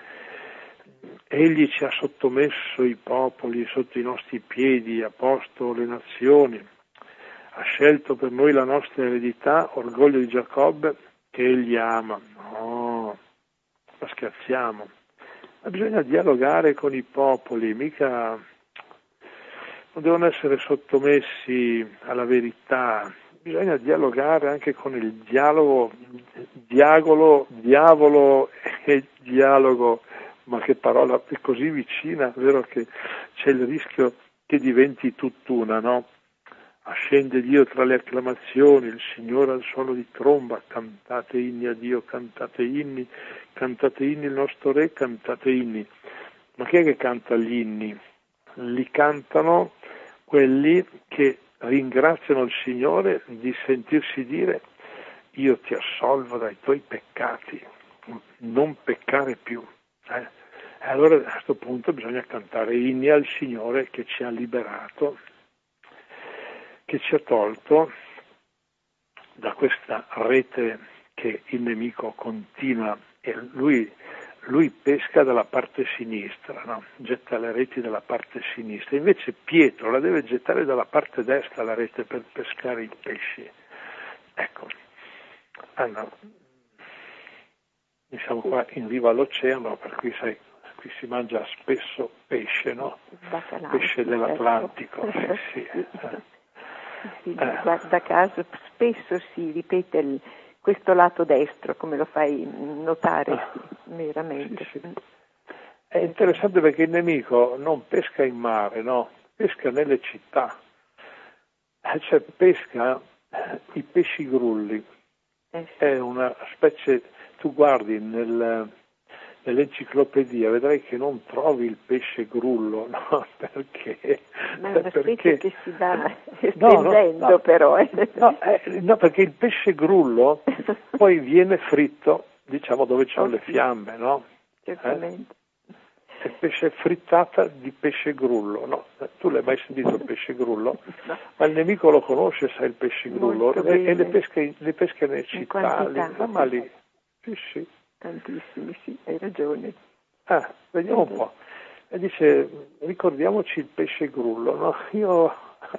Egli ci ha sottomesso i popoli sotto i nostri piedi, ha posto le nazioni, ha scelto per noi la nostra eredità, orgoglio di Giacobbe, che egli ama. No, la scherziamo. Ma bisogna dialogare con i popoli, mica non devono essere sottomessi alla verità, bisogna dialogare anche con il dialogo, diavolo, diavolo e dialogo, ma che parola è così vicina, vero che c'è il rischio che diventi tutt'una, no? Ascende Dio tra le acclamazioni, il Signore al suono di tromba, cantate inni a Dio, cantate inni, cantate inni il nostro Re, cantate inni. Ma chi è che canta gli inni? Li cantano quelli che ringraziano il Signore di sentirsi dire: io ti assolvo dai tuoi peccati, non peccare più. Eh? E allora a questo punto bisogna cantare inni al Signore che ci ha liberato, che ci ha tolto da questa rete che il nemico continua, e lui, lui pesca dalla parte sinistra, no? Getta le reti dalla parte sinistra, invece Pietro la deve gettare dalla parte destra la rete per pescare i pesci. Ecco, ah, no. Siamo qua in riva all'oceano, per cui sai, qui si mangia spesso pesce, no? Bacalao, Pesce dell'Atlantico, certo. sì, sì. Eh. Sì, Eh. guarda caso spesso si ripete il, questo lato destro, come lo fai notare, Ah. sì, veramente. Sì, sì. È interessante perché il nemico non pesca in mare, no? Pesca nelle città, cioè pesca i pesci grulli. Eh sì. È una specie, tu guardi nel, nell'enciclopedia, vedrai che non trovi il pesce grullo, no? Perché? Ma è una specie perché, che si va no, no, estendendo, no, però. Eh. No, eh, no, perché il pesce grullo poi viene fritto, diciamo, dove ci sono Oh, le sì. fiamme, no? Certamente. Eh? Il pesce frittata di pesce grullo, no? Tu l'hai mai sentito il pesce grullo? No. Ma il nemico lo conosce, sa il pesce grullo, e, e le pesca, le pesca nelle città, quantità, lì, ma lì. Sì, sì. Tantissimi, sì, hai ragione. Ah, vediamo un po'. E dice, ricordiamoci il pesce grullo, no? Io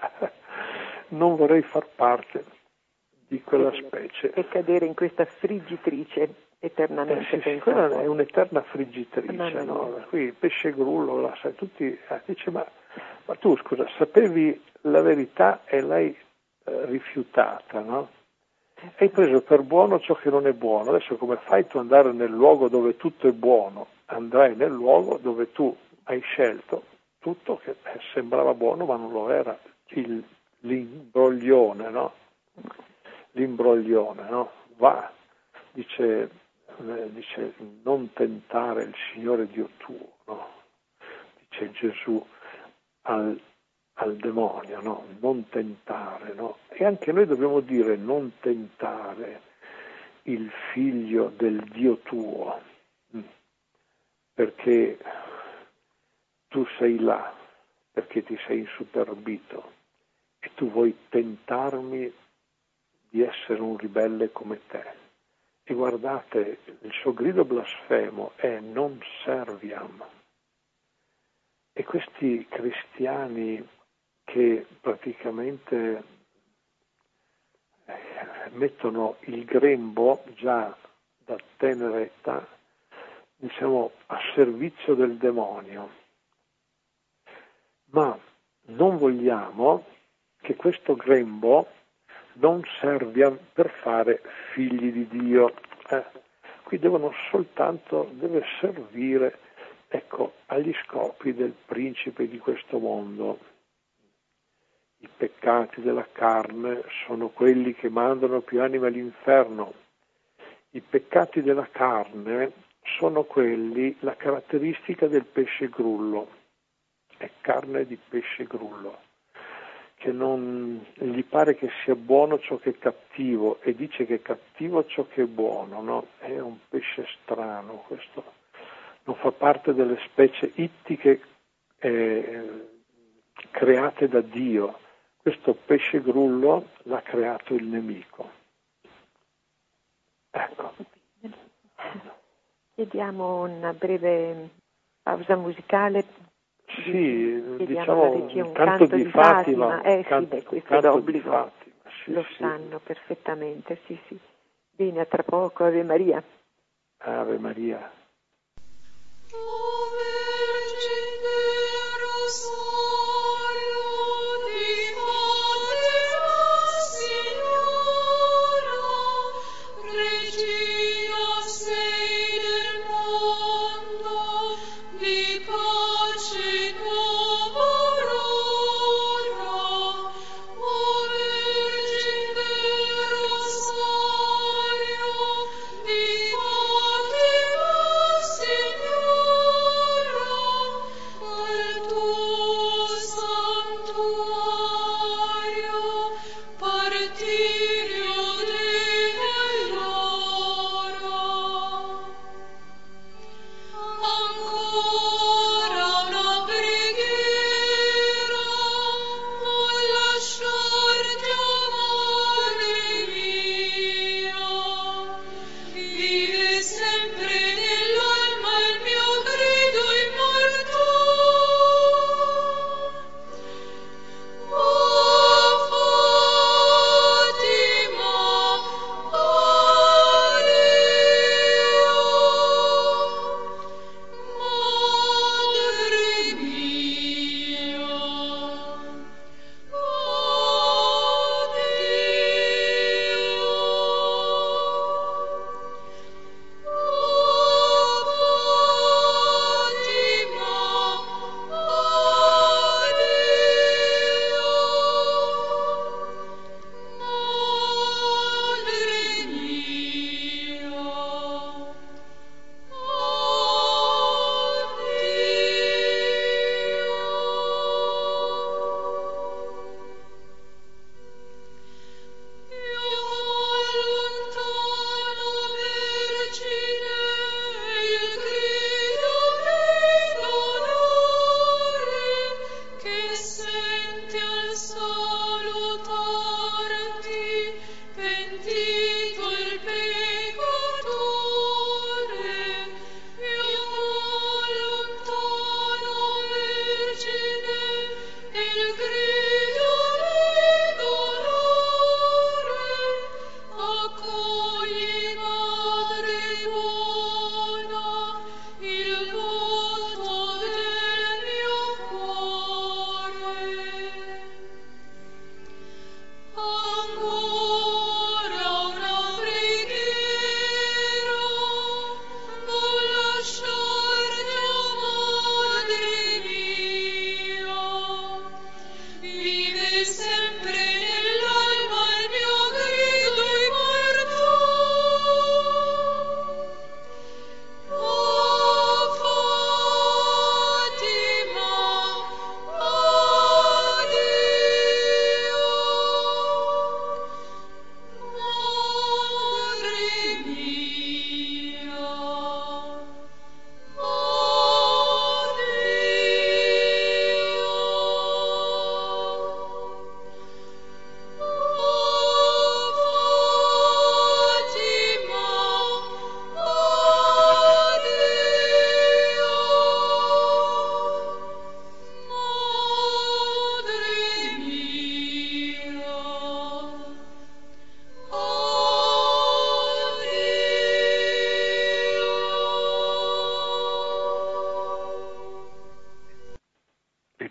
non vorrei far parte di quella specie. E cadere in questa friggitrice eternamente. Eh, sì, sì, quella è un'eterna friggitrice, no? Qui il pesce grullo, la sai, tutti, eh, dice, ma, ma tu scusa, sapevi la verità e l'hai eh, rifiutata, no? Hai preso per buono ciò che non è buono, adesso come fai tu ad andare nel luogo dove tutto è buono? Andrai nel luogo dove tu hai scelto tutto che eh, sembrava buono ma non lo era, il, l'imbroglione, no? L'imbroglione, no? Va, dice, eh, dice non tentare il Signore Dio tuo, no? Dice Gesù al, al demonio, no? Non tentare, no? E anche noi dobbiamo dire non tentare il figlio del Dio tuo, perché tu sei là, perché ti sei insuperbito e tu vuoi tentarmi di essere un ribelle come te. E guardate, il suo grido blasfemo è non serviam. E questi cristiani che praticamente mettono il grembo già da tenera età, diciamo, a servizio del demonio, ma non vogliamo che questo grembo non serva per fare figli di Dio. Eh, qui devono soltanto, deve servire, ecco, agli scopi del principe di questo mondo. I peccati della carne sono quelli che mandano più anime all'inferno. I peccati della carne sono quelli, la caratteristica del pesce grullo, è carne di pesce grullo, che non gli pare che sia buono ciò che è cattivo e dice che è cattivo ciò che è buono, no? È un pesce strano, questo non fa parte delle specie ittiche eh, create da Dio. Questo pesce grullo l'ha creato il nemico. Ecco. Chiediamo una breve pausa musicale. Sì, Chiediamo diciamo alla regia un, un canto, canto di di Fatima. Fatima. Eh canto, sì, beh, questo canto d'obbligo. Di Fatima. Sì, Lo sì. sanno perfettamente, sì, sì. Bene, a tra poco, Ave Maria. Ave Maria. Signore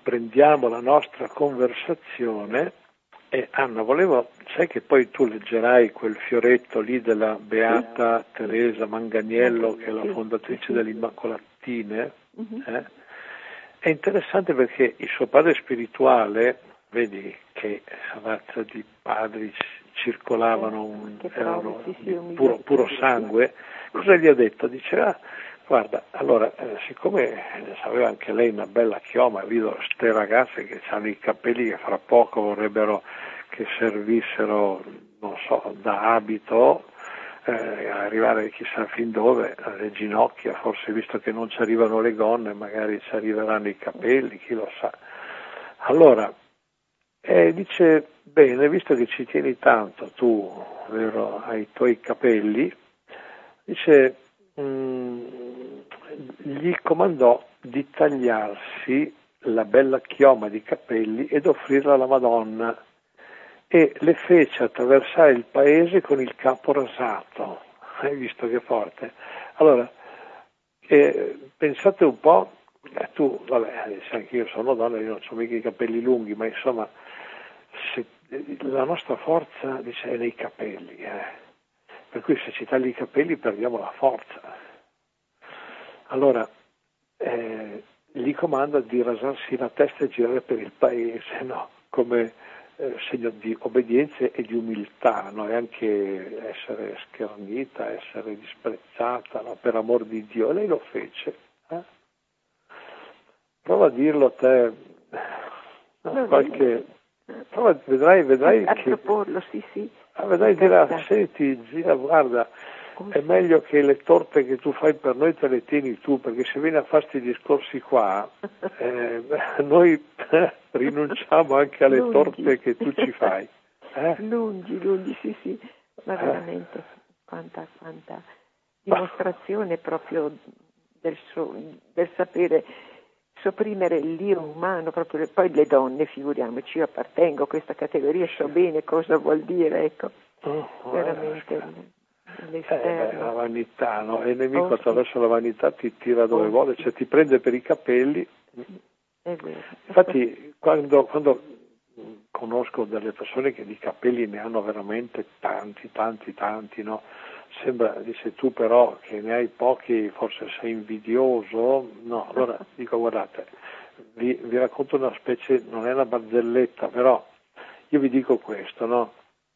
riprendiamo la nostra conversazione. E Anna, volevo, sai che poi tu leggerai quel fioretto lì della Beata Teresa Manganiello, che è la fondatrice delle Immacolatine? Eh? È interessante perché il suo padre spirituale, vedi che razza di padri circolavano, un, erano di puro, puro sangue, cosa gli ha detto? Diceva, guarda, allora, eh, siccome aveva anche lei una bella chioma, vedo ste ragazze che hanno i capelli che fra poco vorrebbero che servissero, non so, da abito, eh, arrivare chissà fin dove, alle ginocchia, forse visto che non ci arrivano le gonne, magari ci arriveranno i capelli, chi lo sa. Allora, eh, dice, bene, visto che ci tieni tanto tu, vero, ai tuoi capelli, dice, mh, gli comandò di tagliarsi la bella chioma di capelli ed offrirla alla Madonna, e le fece attraversare il paese con il capo rasato. Hai visto che forte? Allora, eh, pensate un po', eh, tu, vabbè, sai anche io sono donna, io non ho mica i capelli lunghi, ma insomma, se, la nostra forza, dice, è nei capelli, eh. Per cui se ci tagli i capelli perdiamo la forza. Allora, eh, gli comanda di rasarsi la testa e girare per il paese, no? Come eh, segno di obbedienza e di umiltà, no? E anche essere schernita, essere disprezzata, no? Per amor di Dio. E lei lo fece. Eh? Prova a dirlo a te, no, qualche... Prova, vedrai, vedrai a, che... a proporlo, sì, sì. Ah, vedrai, dirà, senti, zia, guarda, è meglio che le torte che tu fai per noi te le tieni tu, perché se vieni a farti questi discorsi qua, eh, noi rinunciamo anche alle lungi. torte che tu ci fai. Eh? Lungi, lungi, sì, sì, ma veramente eh? quanta, quanta dimostrazione proprio del, so, del sapere sopprimere l'io umano, proprio. Poi le donne, figuriamoci, io appartengo a questa categoria, so bene cosa vuol dire, ecco, oh, veramente eh, l'esterno. Eh, la vanità, no? E il nemico oh, attraverso sì. la vanità ti tira dove oh, vuole, sì. cioè ti prende per i capelli. È vero. Infatti, quando, quando conosco delle persone che di capelli ne hanno veramente tanti, tanti, tanti, no? Sembra, dice, tu però che ne hai pochi, forse sei invidioso. No, allora dico, guardate, vi, vi racconto una specie, non è una barzelletta, però io vi dico questo, no?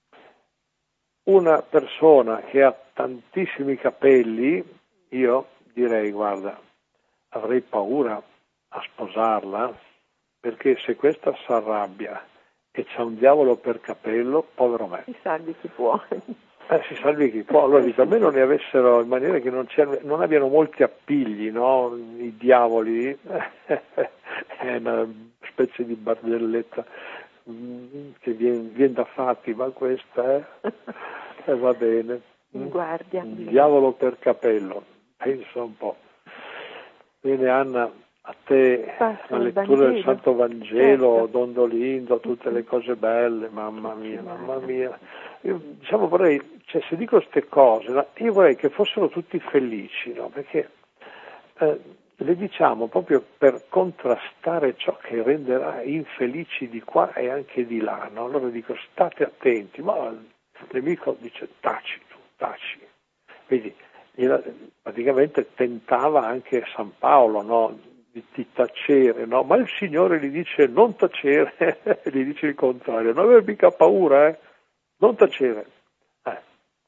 Una persona che ha tantissimi capelli, io direi, guarda, avrei paura a sposarla, perché se questa si arrabbia e c'ha un diavolo per capello, povero me. Si salvi chi può. Eh, si salvi chi può. Allora dico, almeno ne avessero, in maniera che non, non abbiano molti appigli, no? I diavoli. È una specie di barzelletta che viene, viene da Fatima questa, eh? E va bene. In guardia. Un diavolo per capello, pensa un po'. Bene Anna, a te la lettura del Santo Vangelo, certo. Dondolindo, tutte le cose belle, mamma mia, mamma mia. Io diciamo vorrei, cioè se dico queste cose, no, io vorrei che fossero tutti felici, no? Perché eh, le diciamo proprio per contrastare ciò che renderà infelici di qua e anche di là, no? Allora dico state attenti, ma il nemico dice taci tu, taci. Vedi, praticamente tentava anche San Paolo, no? di, di tacere, no? Ma il Signore gli dice non tacere, gli dice il contrario, non aver mica paura, eh? Non tacere. Eh.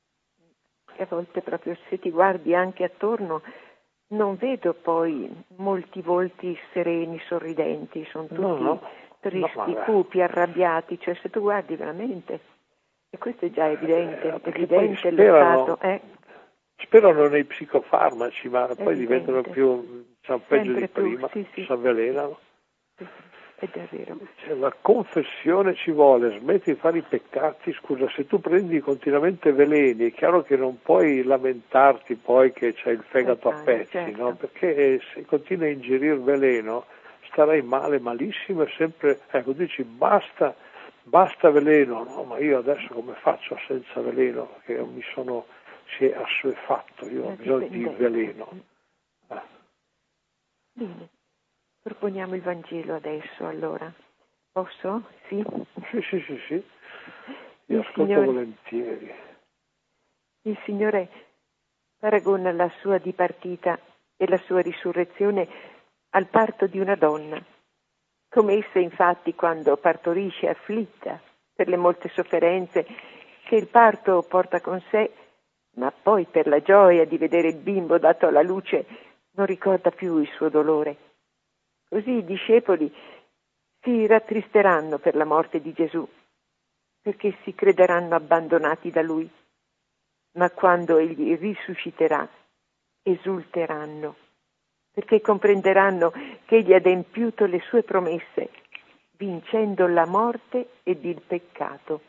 A volte proprio se ti guardi anche attorno non vedo poi molti volti sereni, sorridenti, sono tutti no, no. tristi, no, cupi, arrabbiati, cioè se tu guardi veramente, e questo è già evidente, eh, evidente lo stato, eh? Sperano nei psicofarmaci, ma poi evidente. diventano più, cioè, peggio di più, prima, sì, sì. si avvelenano. Sì, è davvero. Cioè, la confessione ci vuole, smetti di fare i peccati, scusa, se tu prendi continuamente veleni, è chiaro che non puoi lamentarti poi che c'hai il fegato a pezzi, certo. no? Perché se continui a ingerire veleno starai male, malissimo e sempre, ecco, dici basta, basta veleno, no? Ma io adesso come faccio senza veleno? Che mi sono, si è assuefatto, io ho bisogno di veleno. Eh. Bene. Proponiamo il Vangelo adesso, allora. Posso? Sì? Sì, sì, sì, sì. Io Il ascolto Signore, volentieri. il Signore paragona la sua dipartita e la sua risurrezione al parto di una donna, come essa infatti quando partorisce afflitta per le molte sofferenze che il parto porta con sé, ma poi per la gioia di vedere il bimbo dato alla luce non ricorda più il suo dolore. Così i discepoli si rattristeranno per la morte di Gesù, perché si crederanno abbandonati da Lui, ma quando Egli risusciterà esulteranno, perché comprenderanno che Egli ha adempiuto le sue promesse, vincendo la morte ed il peccato.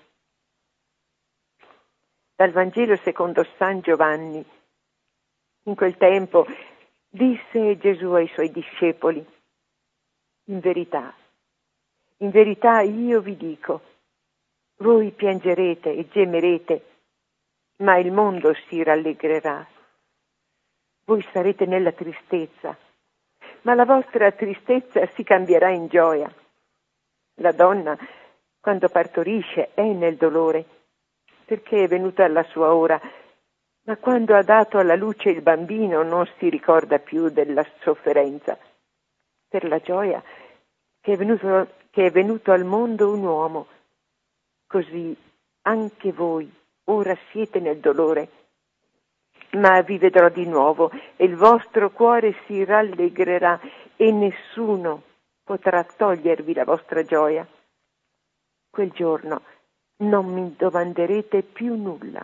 Dal Vangelo secondo San Giovanni. In quel tempo disse Gesù ai Suoi discepoli: in verità, in verità io vi dico, voi piangerete e gemerete, ma il mondo si rallegrerà. Voi sarete nella tristezza, ma la vostra tristezza si cambierà in gioia. La donna, quando partorisce, è nel dolore, perché è venuta la sua ora, ma quando ha dato alla luce il bambino non si ricorda più della sofferenza, per la gioia che è venuto, che è venuto al mondo un uomo. Così anche voi ora siete nel dolore, ma vi vedrò di nuovo e il vostro cuore si rallegrerà e nessuno potrà togliervi la vostra gioia. Quel giorno non mi domanderete più nulla.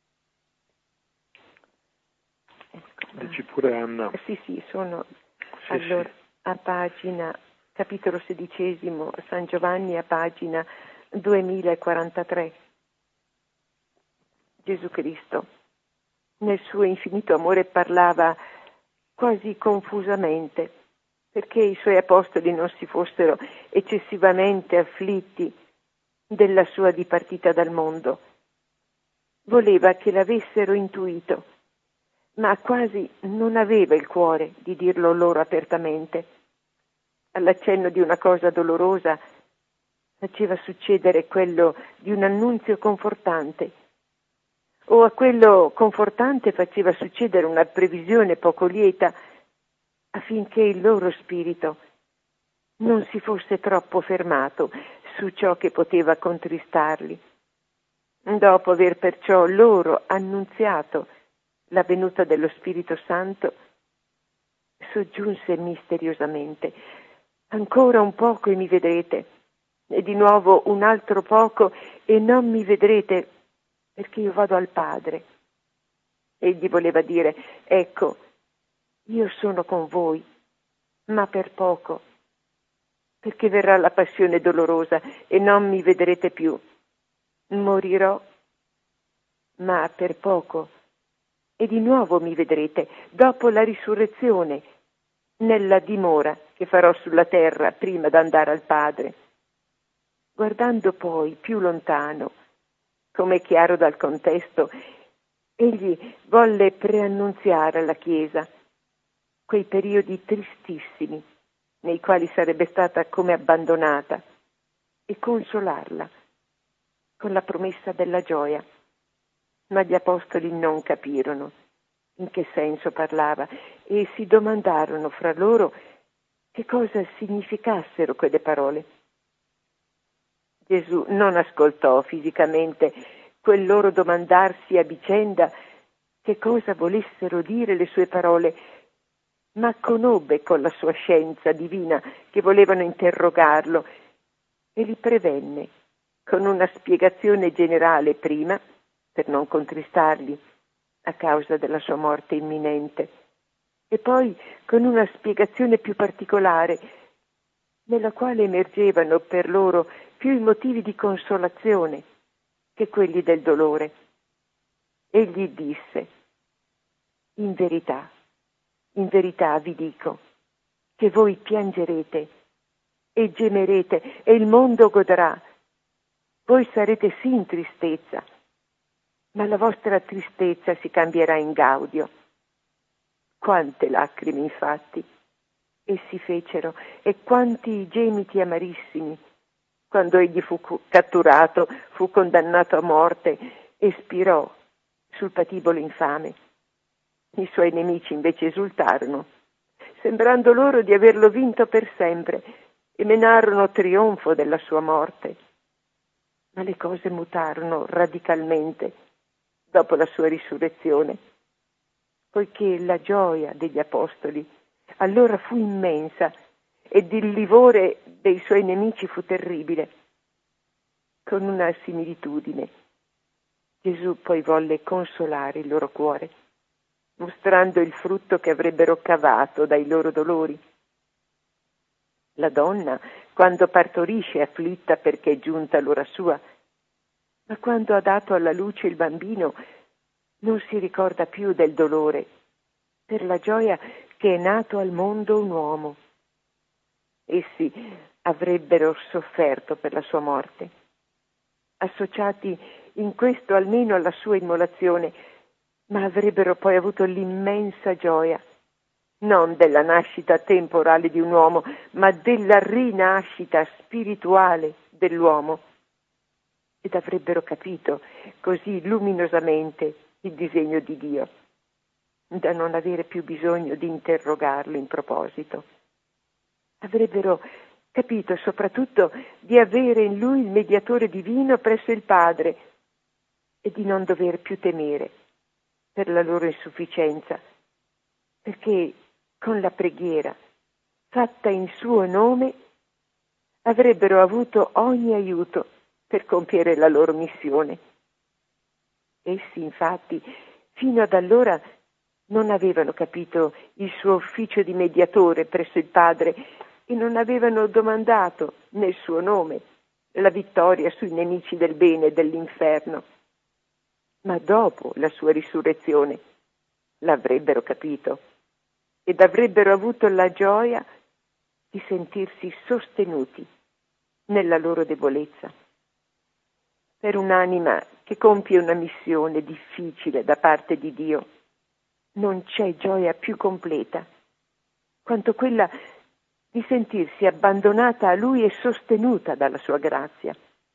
Ecco. Dici pure, Anna. Sì, sì, sono Sì, allora sì. a pagina, capitolo sedicesimo, San Giovanni, a pagina duemilaquarantatré. Gesù Cristo, nel suo infinito amore, parlava quasi confusamente, perché i Suoi apostoli non si fossero eccessivamente afflitti della sua dipartita dal mondo. Voleva che l'avessero intuito, ma quasi non aveva il cuore di dirlo loro apertamente. All'accenno di una cosa dolorosa faceva succedere quello di un annunzio confortante, o a quello confortante faceva succedere una previsione poco lieta, affinché il loro spirito non si fosse troppo fermato su ciò che poteva contristarli. Dopo aver perciò loro annunziato la venuta dello Spirito Santo, soggiunse misteriosamente: ancora un poco e mi vedrete, e di nuovo un altro poco e non mi vedrete, perché io vado al Padre. Egli voleva dire: ecco, io sono con voi, ma per poco, perché verrà la passione dolorosa e non mi vedrete più. Morirò, ma per poco, e di nuovo mi vedrete dopo la risurrezione, nella dimora che farò sulla terra prima d'andare al Padre. Guardando poi più lontano, come è chiaro dal contesto, egli volle preannunziare alla Chiesa quei periodi tristissimi nei quali sarebbe stata come abbandonata e consolarla con la promessa della gioia. Ma gli apostoli non capirono in che senso parlava e si domandarono fra loro che cosa significassero quelle parole. Gesù non ascoltò fisicamente quel loro domandarsi a vicenda che cosa volessero dire le sue parole, ma conobbe con la sua scienza divina che volevano interrogarlo e li prevenne con una spiegazione generale prima, per non contristarli a causa della sua morte imminente, e poi con una spiegazione più particolare, nella quale emergevano per loro più i motivi di consolazione che quelli del dolore. Egli disse: in verità, in verità vi dico che voi piangerete e gemerete e il mondo godrà. Voi sarete sì in tristezza, ma la vostra tristezza si cambierà in gaudio. Quante lacrime, infatti, essi fecero, e quanti gemiti amarissimi, quando egli fu catturato, fu condannato a morte, espirò sul patibolo infame. I suoi nemici invece esultarono, sembrando loro di averlo vinto per sempre, e menarono trionfo della sua morte. Ma le cose mutarono radicalmente dopo la sua risurrezione, poiché la gioia degli apostoli allora fu immensa ed il livore dei suoi nemici fu terribile. Con una similitudine, Gesù poi volle consolare il loro cuore, mostrando il frutto che avrebbero cavato dai loro dolori. La donna, quando partorisce, è afflitta perché è giunta l'ora sua, ma quando ha dato alla luce il bambino non si ricorda più del dolore, per la gioia che è nato al mondo un uomo. Essi avrebbero sofferto per la sua morte, associati in questo almeno alla sua immolazione, ma avrebbero poi avuto l'immensa gioia, non della nascita temporale di un uomo, ma della rinascita spirituale dell'uomo, ed avrebbero capito così luminosamente il disegno di Dio, da non avere più bisogno di interrogarlo in proposito. Avrebbero capito soprattutto di avere in lui il mediatore divino presso il Padre e di non dover più temere per la loro insufficienza, perché con la preghiera fatta in suo nome avrebbero avuto ogni aiuto per compiere la loro missione. Essi infatti fino ad allora non avevano capito il suo ufficio di mediatore presso il Padre e non avevano domandato nel suo nome la vittoria sui nemici del bene e dell'inferno. Ma dopo la sua risurrezione l'avrebbero capito ed avrebbero avuto la gioia di sentirsi sostenuti nella loro debolezza. Per un'anima che compie una missione difficile da parte di Dio, non c'è gioia più completa quanto quella di sentirsi abbandonata a Lui e sostenuta dalla sua grazia.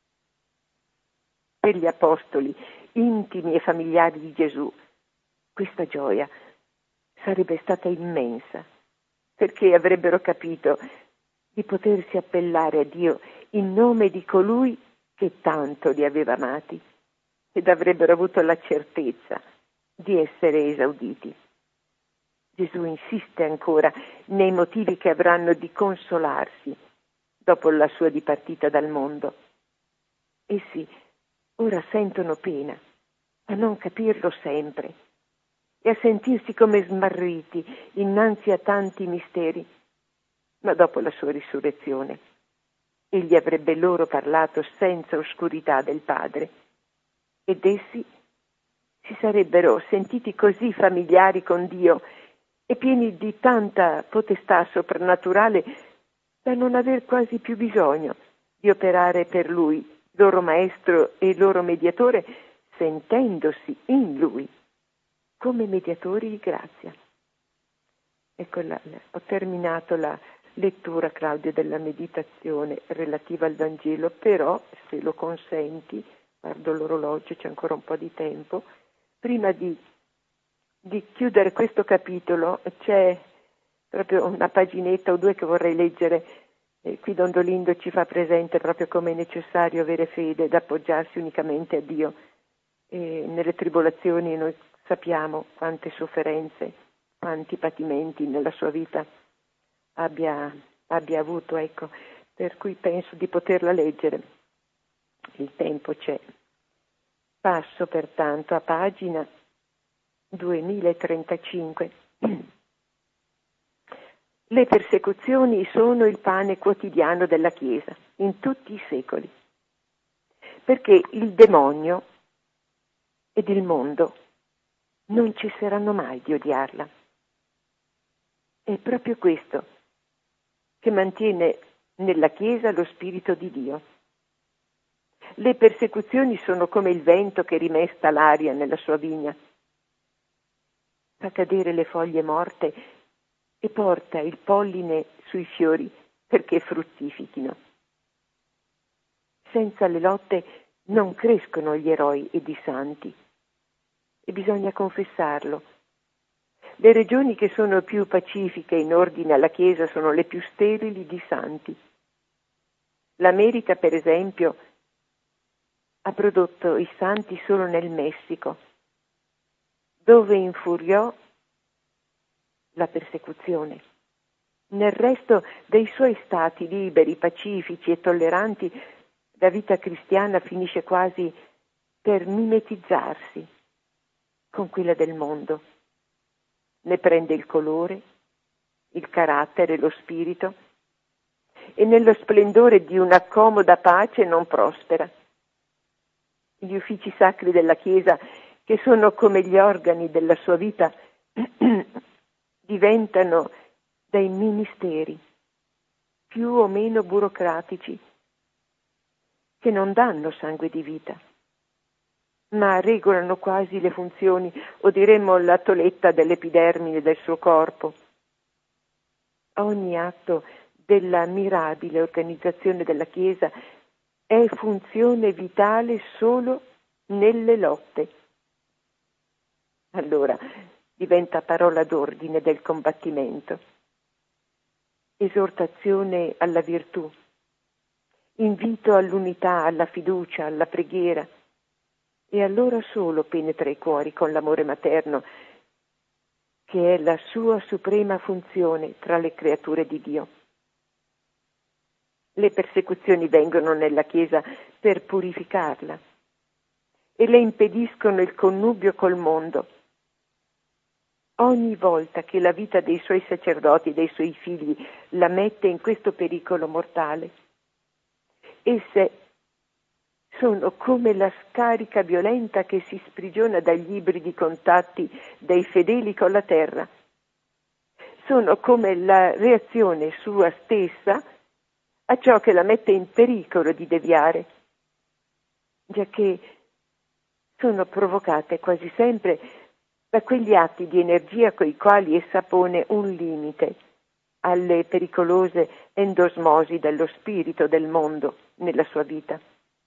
Per gli apostoli, intimi e familiari di Gesù, questa gioia sarebbe stata immensa, perché avrebbero capito di potersi appellare a Dio in nome di colui che tanto li aveva amati ed avrebbero avuto la certezza di essere esauditi. Gesù insiste ancora nei motivi che avranno di consolarsi dopo la sua dipartita dal mondo. Essi ora sentono pena a non capirlo sempre e a sentirsi come smarriti innanzi a tanti misteri, ma dopo la sua risurrezione egli avrebbe loro parlato senza oscurità del Padre ed essi si sarebbero sentiti così familiari con Dio e pieni di tanta potestà soprannaturale da non aver quasi più bisogno di operare per Lui, loro Maestro e loro Mediatore, sentendosi in Lui come mediatori di grazia. Ecco, la, la, ho terminato la lettura, Claudio, della meditazione relativa al Vangelo, però, se lo consenti, guardo l'orologio, c'è ancora un po' di tempo, prima di, di chiudere questo capitolo c'è proprio una paginetta o due che vorrei leggere. Eh, qui Don Dolindo ci fa presente proprio come è necessario avere fede ed appoggiarsi unicamente a Dio. E nelle tribolazioni noi sappiamo quante sofferenze, quanti patimenti nella sua vita abbia, abbia avuto, ecco, per cui penso di poterla leggere. Il tempo c'è. Passo pertanto a pagina duemilatrentacinque. Le persecuzioni sono il pane quotidiano della Chiesa in tutti i secoli, perché il demonio ed il mondo non cesseranno mai di odiarla. È proprio questo che mantiene nella Chiesa lo Spirito di Dio. Le persecuzioni sono come il vento che rimesta l'aria nella sua vigna, fa cadere le foglie morte e porta il polline sui fiori perché fruttifichino. Senza le lotte non crescono gli eroi ed i santi, e bisogna confessarlo. Le regioni che sono più pacifiche in ordine alla Chiesa sono le più sterili di santi. L'America, per esempio, ha prodotto i santi solo nel Messico, dove infuriò la persecuzione. Nel resto dei suoi stati liberi, pacifici e tolleranti, la vita cristiana finisce quasi per mimetizzarsi con quella del mondo. Ne prende il colore, il carattere, lo spirito, e nello splendore di una comoda pace non prospera. Gli uffici sacri della Chiesa, che sono come gli organi della sua vita, diventano dei ministeri, più o meno burocratici, che non danno sangue di vita, ma regolano quasi le funzioni, o diremmo la toletta dell'epidermide del suo corpo. Ogni atto della mirabile organizzazione della Chiesa è funzione vitale solo nelle lotte. Allora diventa parola d'ordine del combattimento, esortazione alla virtù, invito all'unità, alla fiducia, alla preghiera, e allora solo penetra i cuori con l'amore materno, che è la sua suprema funzione tra le creature di Dio. Le persecuzioni vengono nella Chiesa per purificarla e le impediscono il connubio col mondo. Ogni volta che la vita dei suoi sacerdoti e dei suoi figli la mette in questo pericolo mortale, esse sono come la scarica violenta che si sprigiona dagli ibridi contatti dei fedeli con la terra. Sono come la reazione sua stessa a ciò che la mette in pericolo di deviare, giacché sono provocate quasi sempre da quegli atti di energia coi quali essa pone un limite alle pericolose endosmosi dello spirito del mondo nella sua vita.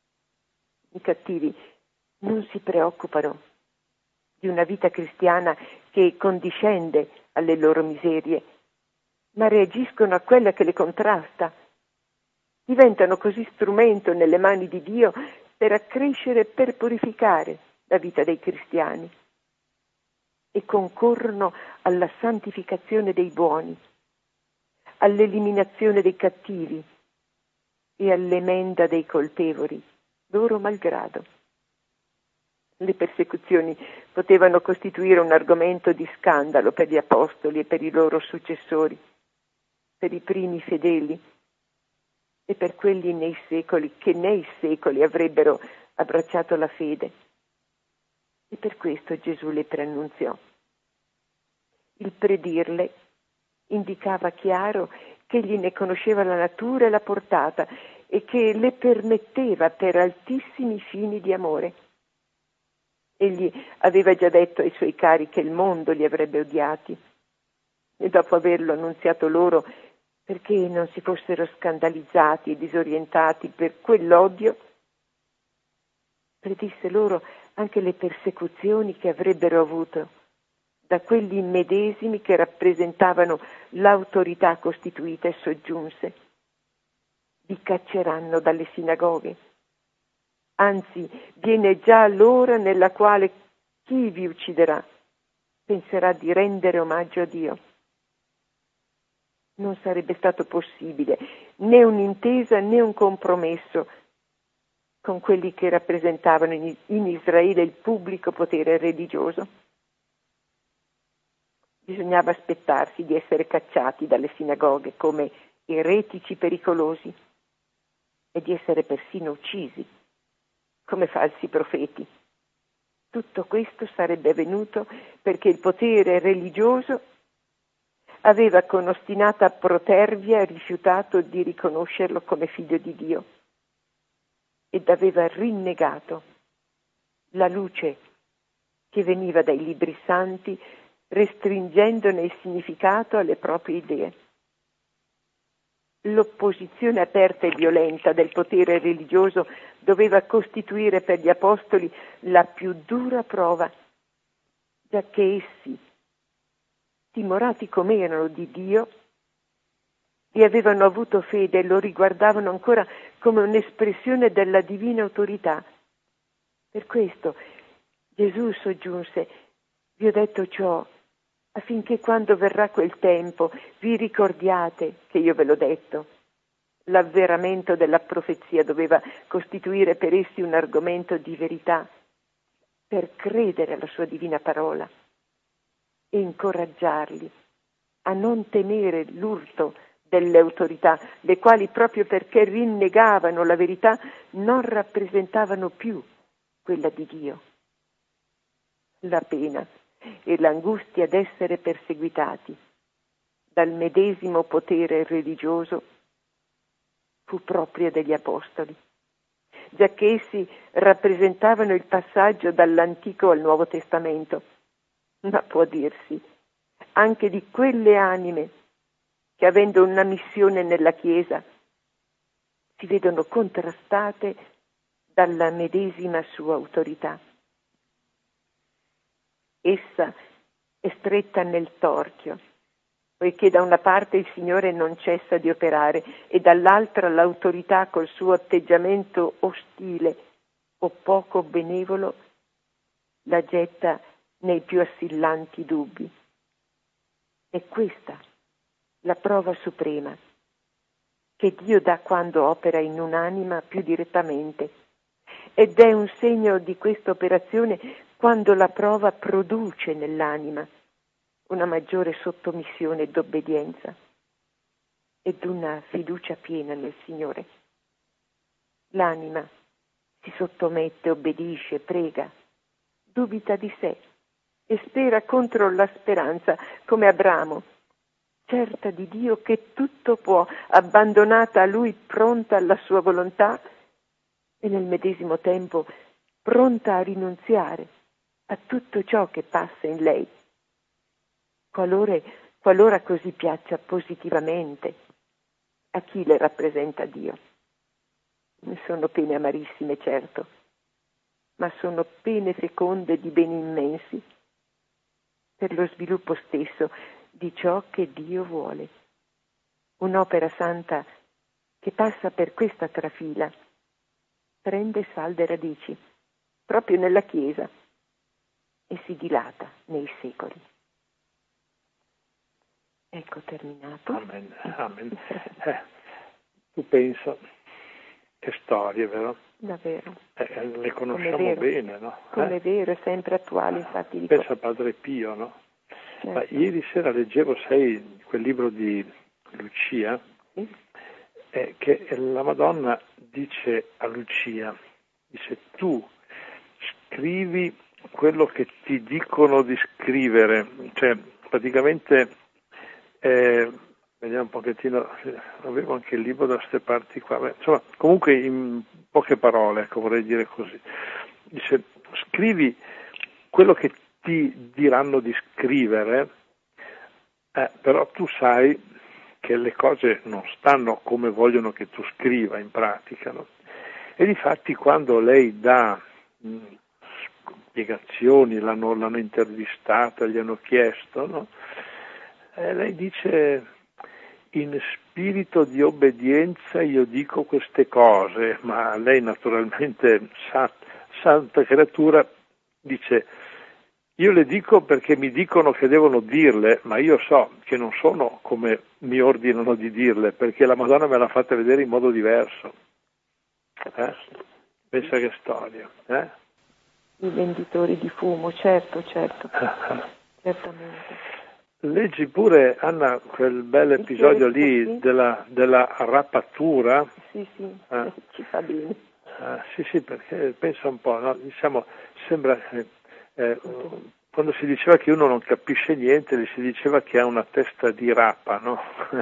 I cattivi non si preoccupano di una vita cristiana che condiscende alle loro miserie, ma reagiscono a quella che le contrasta. Diventano così strumento nelle mani di Dio per accrescere e per purificare la vita dei cristiani e concorrono alla santificazione dei buoni, all'eliminazione dei cattivi e all'emenda dei colpevoli, loro malgrado. Le persecuzioni potevano costituire un argomento di scandalo per gli apostoli e per i loro successori, per i primi fedeli e per quelli nei secoli che nei secoli avrebbero abbracciato la fede. E per questo Gesù le preannunziò. Il predirle indicava chiaro che egli ne conosceva la natura e la portata e che le permetteva per altissimi fini di amore. Egli aveva già detto ai suoi cari che il mondo li avrebbe odiati e dopo averlo annunziato loro, perché non si fossero scandalizzati e disorientati per quell'odio, predisse loro anche le persecuzioni che avrebbero avuto da quelli medesimi che rappresentavano l'autorità costituita e soggiunse. Vi cacceranno dalle sinagoghe. Anzi, viene già l'ora nella quale chi vi ucciderà penserà di rendere omaggio a Dio. Non sarebbe stato possibile né un'intesa né un compromesso con quelli che rappresentavano in Israele il pubblico potere religioso. Bisognava aspettarsi di essere cacciati dalle sinagoghe come eretici pericolosi e di essere persino uccisi come falsi profeti. Tutto questo sarebbe avvenuto perché il potere religioso aveva con ostinata protervia rifiutato di riconoscerlo come figlio di Dio ed aveva rinnegato la luce che veniva dai libri santi restringendone il significato alle proprie idee. L'opposizione aperta e violenta del potere religioso doveva costituire per gli apostoli la più dura prova, giacché essi, timorati come erano di Dio, vi avevano avuto fede e lo riguardavano ancora come un'espressione della divina autorità. Per questo Gesù soggiunse: vi ho detto ciò affinché quando verrà quel tempo vi ricordiate che io ve l'ho detto. L'avveramento della profezia doveva costituire per essi un argomento di verità per credere alla sua divina parola e incoraggiarli a non temere l'urto delle autorità, le quali proprio perché rinnegavano la verità non rappresentavano più quella di Dio. La pena e l'angustia d'essere perseguitati dal medesimo potere religioso fu propria degli apostoli, giacché essi rappresentavano il passaggio dall'Antico al Nuovo Testamento, ma può dirsi anche di quelle anime che, avendo una missione nella Chiesa, si vedono contrastate dalla medesima sua autorità. Essa è stretta nel torchio, poiché da una parte il Signore non cessa di operare e dall'altra l'autorità col suo atteggiamento ostile o poco benevolo la getta nei più assillanti dubbi. È questa la prova suprema che Dio dà quando opera in un'anima più direttamente, ed è un segno di questa operazione quando la prova produce nell'anima una maggiore sottomissione ed obbedienza ed una fiducia piena nel Signore. L'anima si sottomette, obbedisce, prega, dubita di sé e spera contro la speranza, come Abramo, certa di Dio che tutto può, abbandonata a Lui, pronta alla sua volontà e nel medesimo tempo pronta a rinunziare a tutto ciò che passa in lei, qualora, qualora così piaccia positivamente a chi le rappresenta Dio. Sono pene amarissime, certo, ma sono pene feconde di beni immensi per lo sviluppo stesso di ciò che Dio vuole. Un'opera santa che passa per questa trafila prende salde radici proprio nella Chiesa e si dilata nei secoli. Ecco terminato. Amen, amen. Eh, tu penso, che storie, vero? Davvero. Eh, le conosciamo bene, no? Come eh? vero, è sempre attuale, infatti. Dico. Pensa a Padre Pio, no? Certo. Ma ieri sera leggevo, sai, quel libro di Lucia, sì? eh, che la Madonna dice a Lucia, dice: tu scrivi quello che ti dicono di scrivere, cioè praticamente, eh, vediamo un pochettino, avevo anche il libro da queste parti qua, beh, insomma, comunque in poche parole, ecco, vorrei dire così, dice: scrivi quello che ti diranno di scrivere, eh, però tu sai che le cose non stanno come vogliono che tu scriva in pratica, no? E difatti quando lei dà mh, spiegazioni, l'hanno, l'hanno intervistata, gli hanno chiesto, no? Eh, lei dice: in spirito di obbedienza io dico queste cose, ma lei naturalmente, sa, santa creatura, dice: io le dico perché mi dicono che devono dirle, ma io so che non sono come mi ordinano di dirle, perché la Madonna me l'ha fatta vedere in modo diverso. Eh? Pensa che storia. Eh? I venditori di fumo, certo, certo, certamente. Leggi pure, Anna, quel bel episodio lì sì. della, della rappatura. Sì, sì, eh? ci fa bene. Ah, sì, sì, perché pensa un po', no? Diciamo, sembra che eh, quando si diceva che uno non capisce niente, gli si diceva che ha una testa di rapa, no?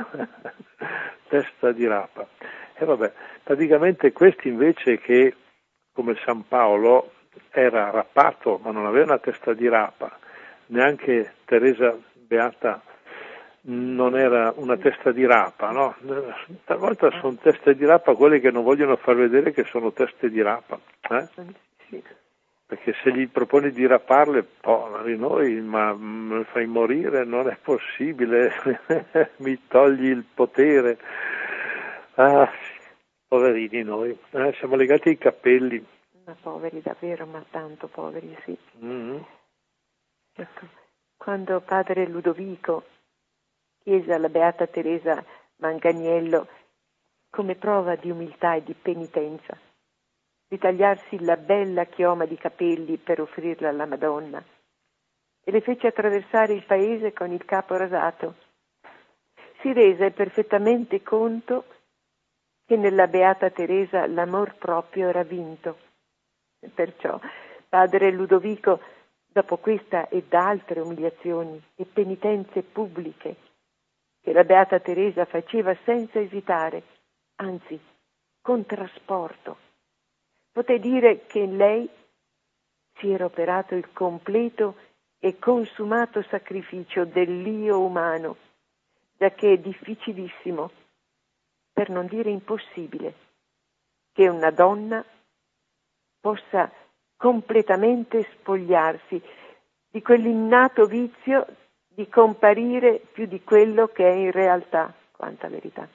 Testa di rapa. E vabbè, praticamente questi invece che, come San Paolo, era rapato, ma non aveva una testa di rapa, neanche Teresa Beata non era una testa di rapa, no? Talvolta sono teste di rapa quelle che non vogliono far vedere che sono teste di rapa, eh? Sì. Perché se gli proponi di raparle, poveri noi, ma mi fai morire, non è possibile, mi togli il potere. Ah, poverini noi, eh, siamo legati ai capelli. Ma poveri davvero, ma tanto poveri, sì. Mm-hmm. Ecco, quando padre Ludovico chiese alla Beata Teresa Manganiello, come prova di umiltà e di penitenza, di tagliarsi la bella chioma di capelli per offrirla alla Madonna, e le fece attraversare il paese con il capo rasato, si rese perfettamente conto che nella Beata Teresa l'amor proprio era vinto. E perciò padre Ludovico, dopo questa e da altre umiliazioni e penitenze pubbliche che la Beata Teresa faceva senza esitare, anzi con trasporto, poté dire che in lei si era operato il completo e consumato sacrificio dell'io umano, giacché è difficilissimo, per non dire impossibile, che una donna possa completamente spogliarsi di quell'innato vizio di comparire più di quello che è in realtà, quanta verità.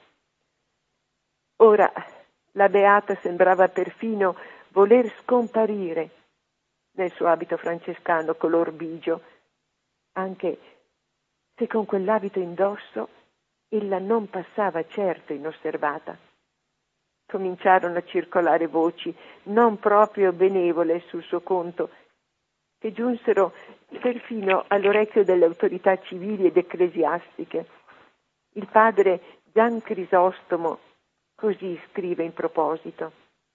Ora, la Beata sembrava perfino voler scomparire nel suo abito francescano color bigio, anche se con quell'abito indosso ella non passava certo inosservata. Cominciarono a circolare voci non proprio benevole sul suo conto, che giunsero perfino all'orecchio delle autorità civili ed ecclesiastiche. Il padre Gian Crisostomo così scrive in proposito: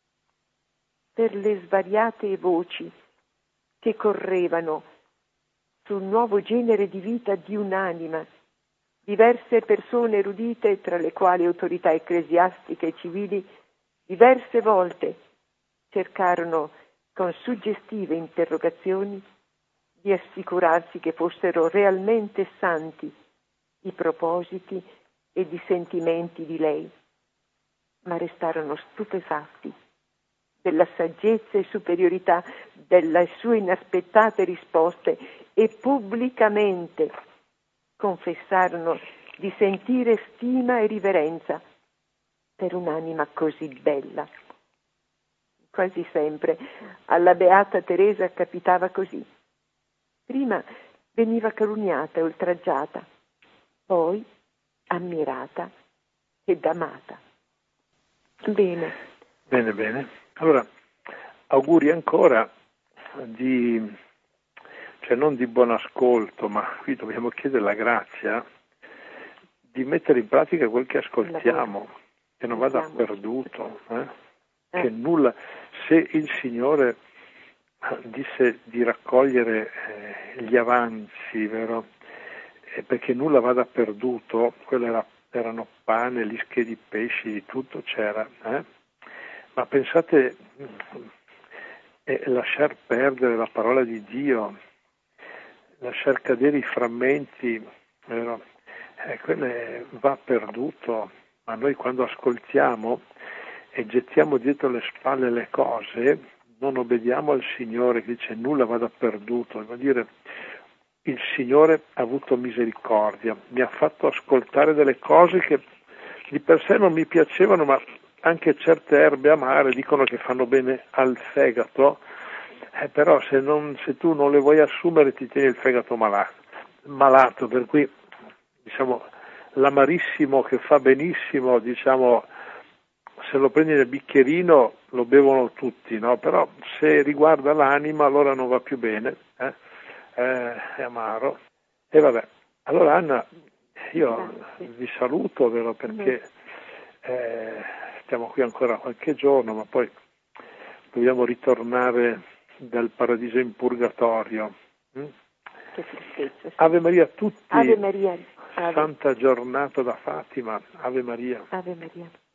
per le svariate voci che correvano sul nuovo genere di vita di un'anima, diverse persone erudite, tra le quali autorità ecclesiastiche e civili, diverse volte cercarono con suggestive interrogazioni di assicurarsi che fossero realmente santi i propositi e i sentimenti di lei, ma restarono stupefatti della saggezza e superiorità delle sue inaspettate risposte e pubblicamente confessarono di sentire stima e riverenza per un'anima così bella. Quasi sempre alla Beata Teresa capitava così. Prima veniva calunniata e oltraggiata, poi ammirata ed amata. Bene. Bene, bene. Allora, auguri ancora di, cioè non di buon ascolto, ma qui dobbiamo chiedere la grazia di mettere in pratica quel che ascoltiamo, che non vada perduto, eh? Eh. Che nulla, se il Signore disse di raccogliere eh, gli avanzi, vero? Eh, perché nulla vada perduto, quello era, erano pane, lische di pesci, tutto c'era, eh? Ma pensate, eh, lasciar perdere la parola di Dio, lasciar cadere i frammenti, vero? Eh, quello va perduto, ma noi quando ascoltiamo e gettiamo dietro le spalle le cose, non obbediamo al Signore che dice nulla vada perduto, vuol dire il Signore ha avuto misericordia, mi ha fatto ascoltare delle cose che di per sé non mi piacevano, ma anche certe erbe amare dicono che fanno bene al fegato, eh, però se, non, se tu non le vuoi assumere ti tieni il fegato malato, malato, per cui diciamo l'amarissimo che fa benissimo, diciamo se lo prendi nel bicchierino lo bevono tutti, no? Però se riguarda l'anima allora non va più bene, eh? Eh, è amaro. E vabbè, allora Anna, io Grazie. vi saluto, vero, perché eh, stiamo qui ancora qualche giorno, ma poi dobbiamo ritornare dal paradiso in purgatorio. Mm? Che tristezza. Sì. Ave Maria a tutti. Ave Maria. Ave. Santa giornata da Fatima. Ave Maria. Ave Maria.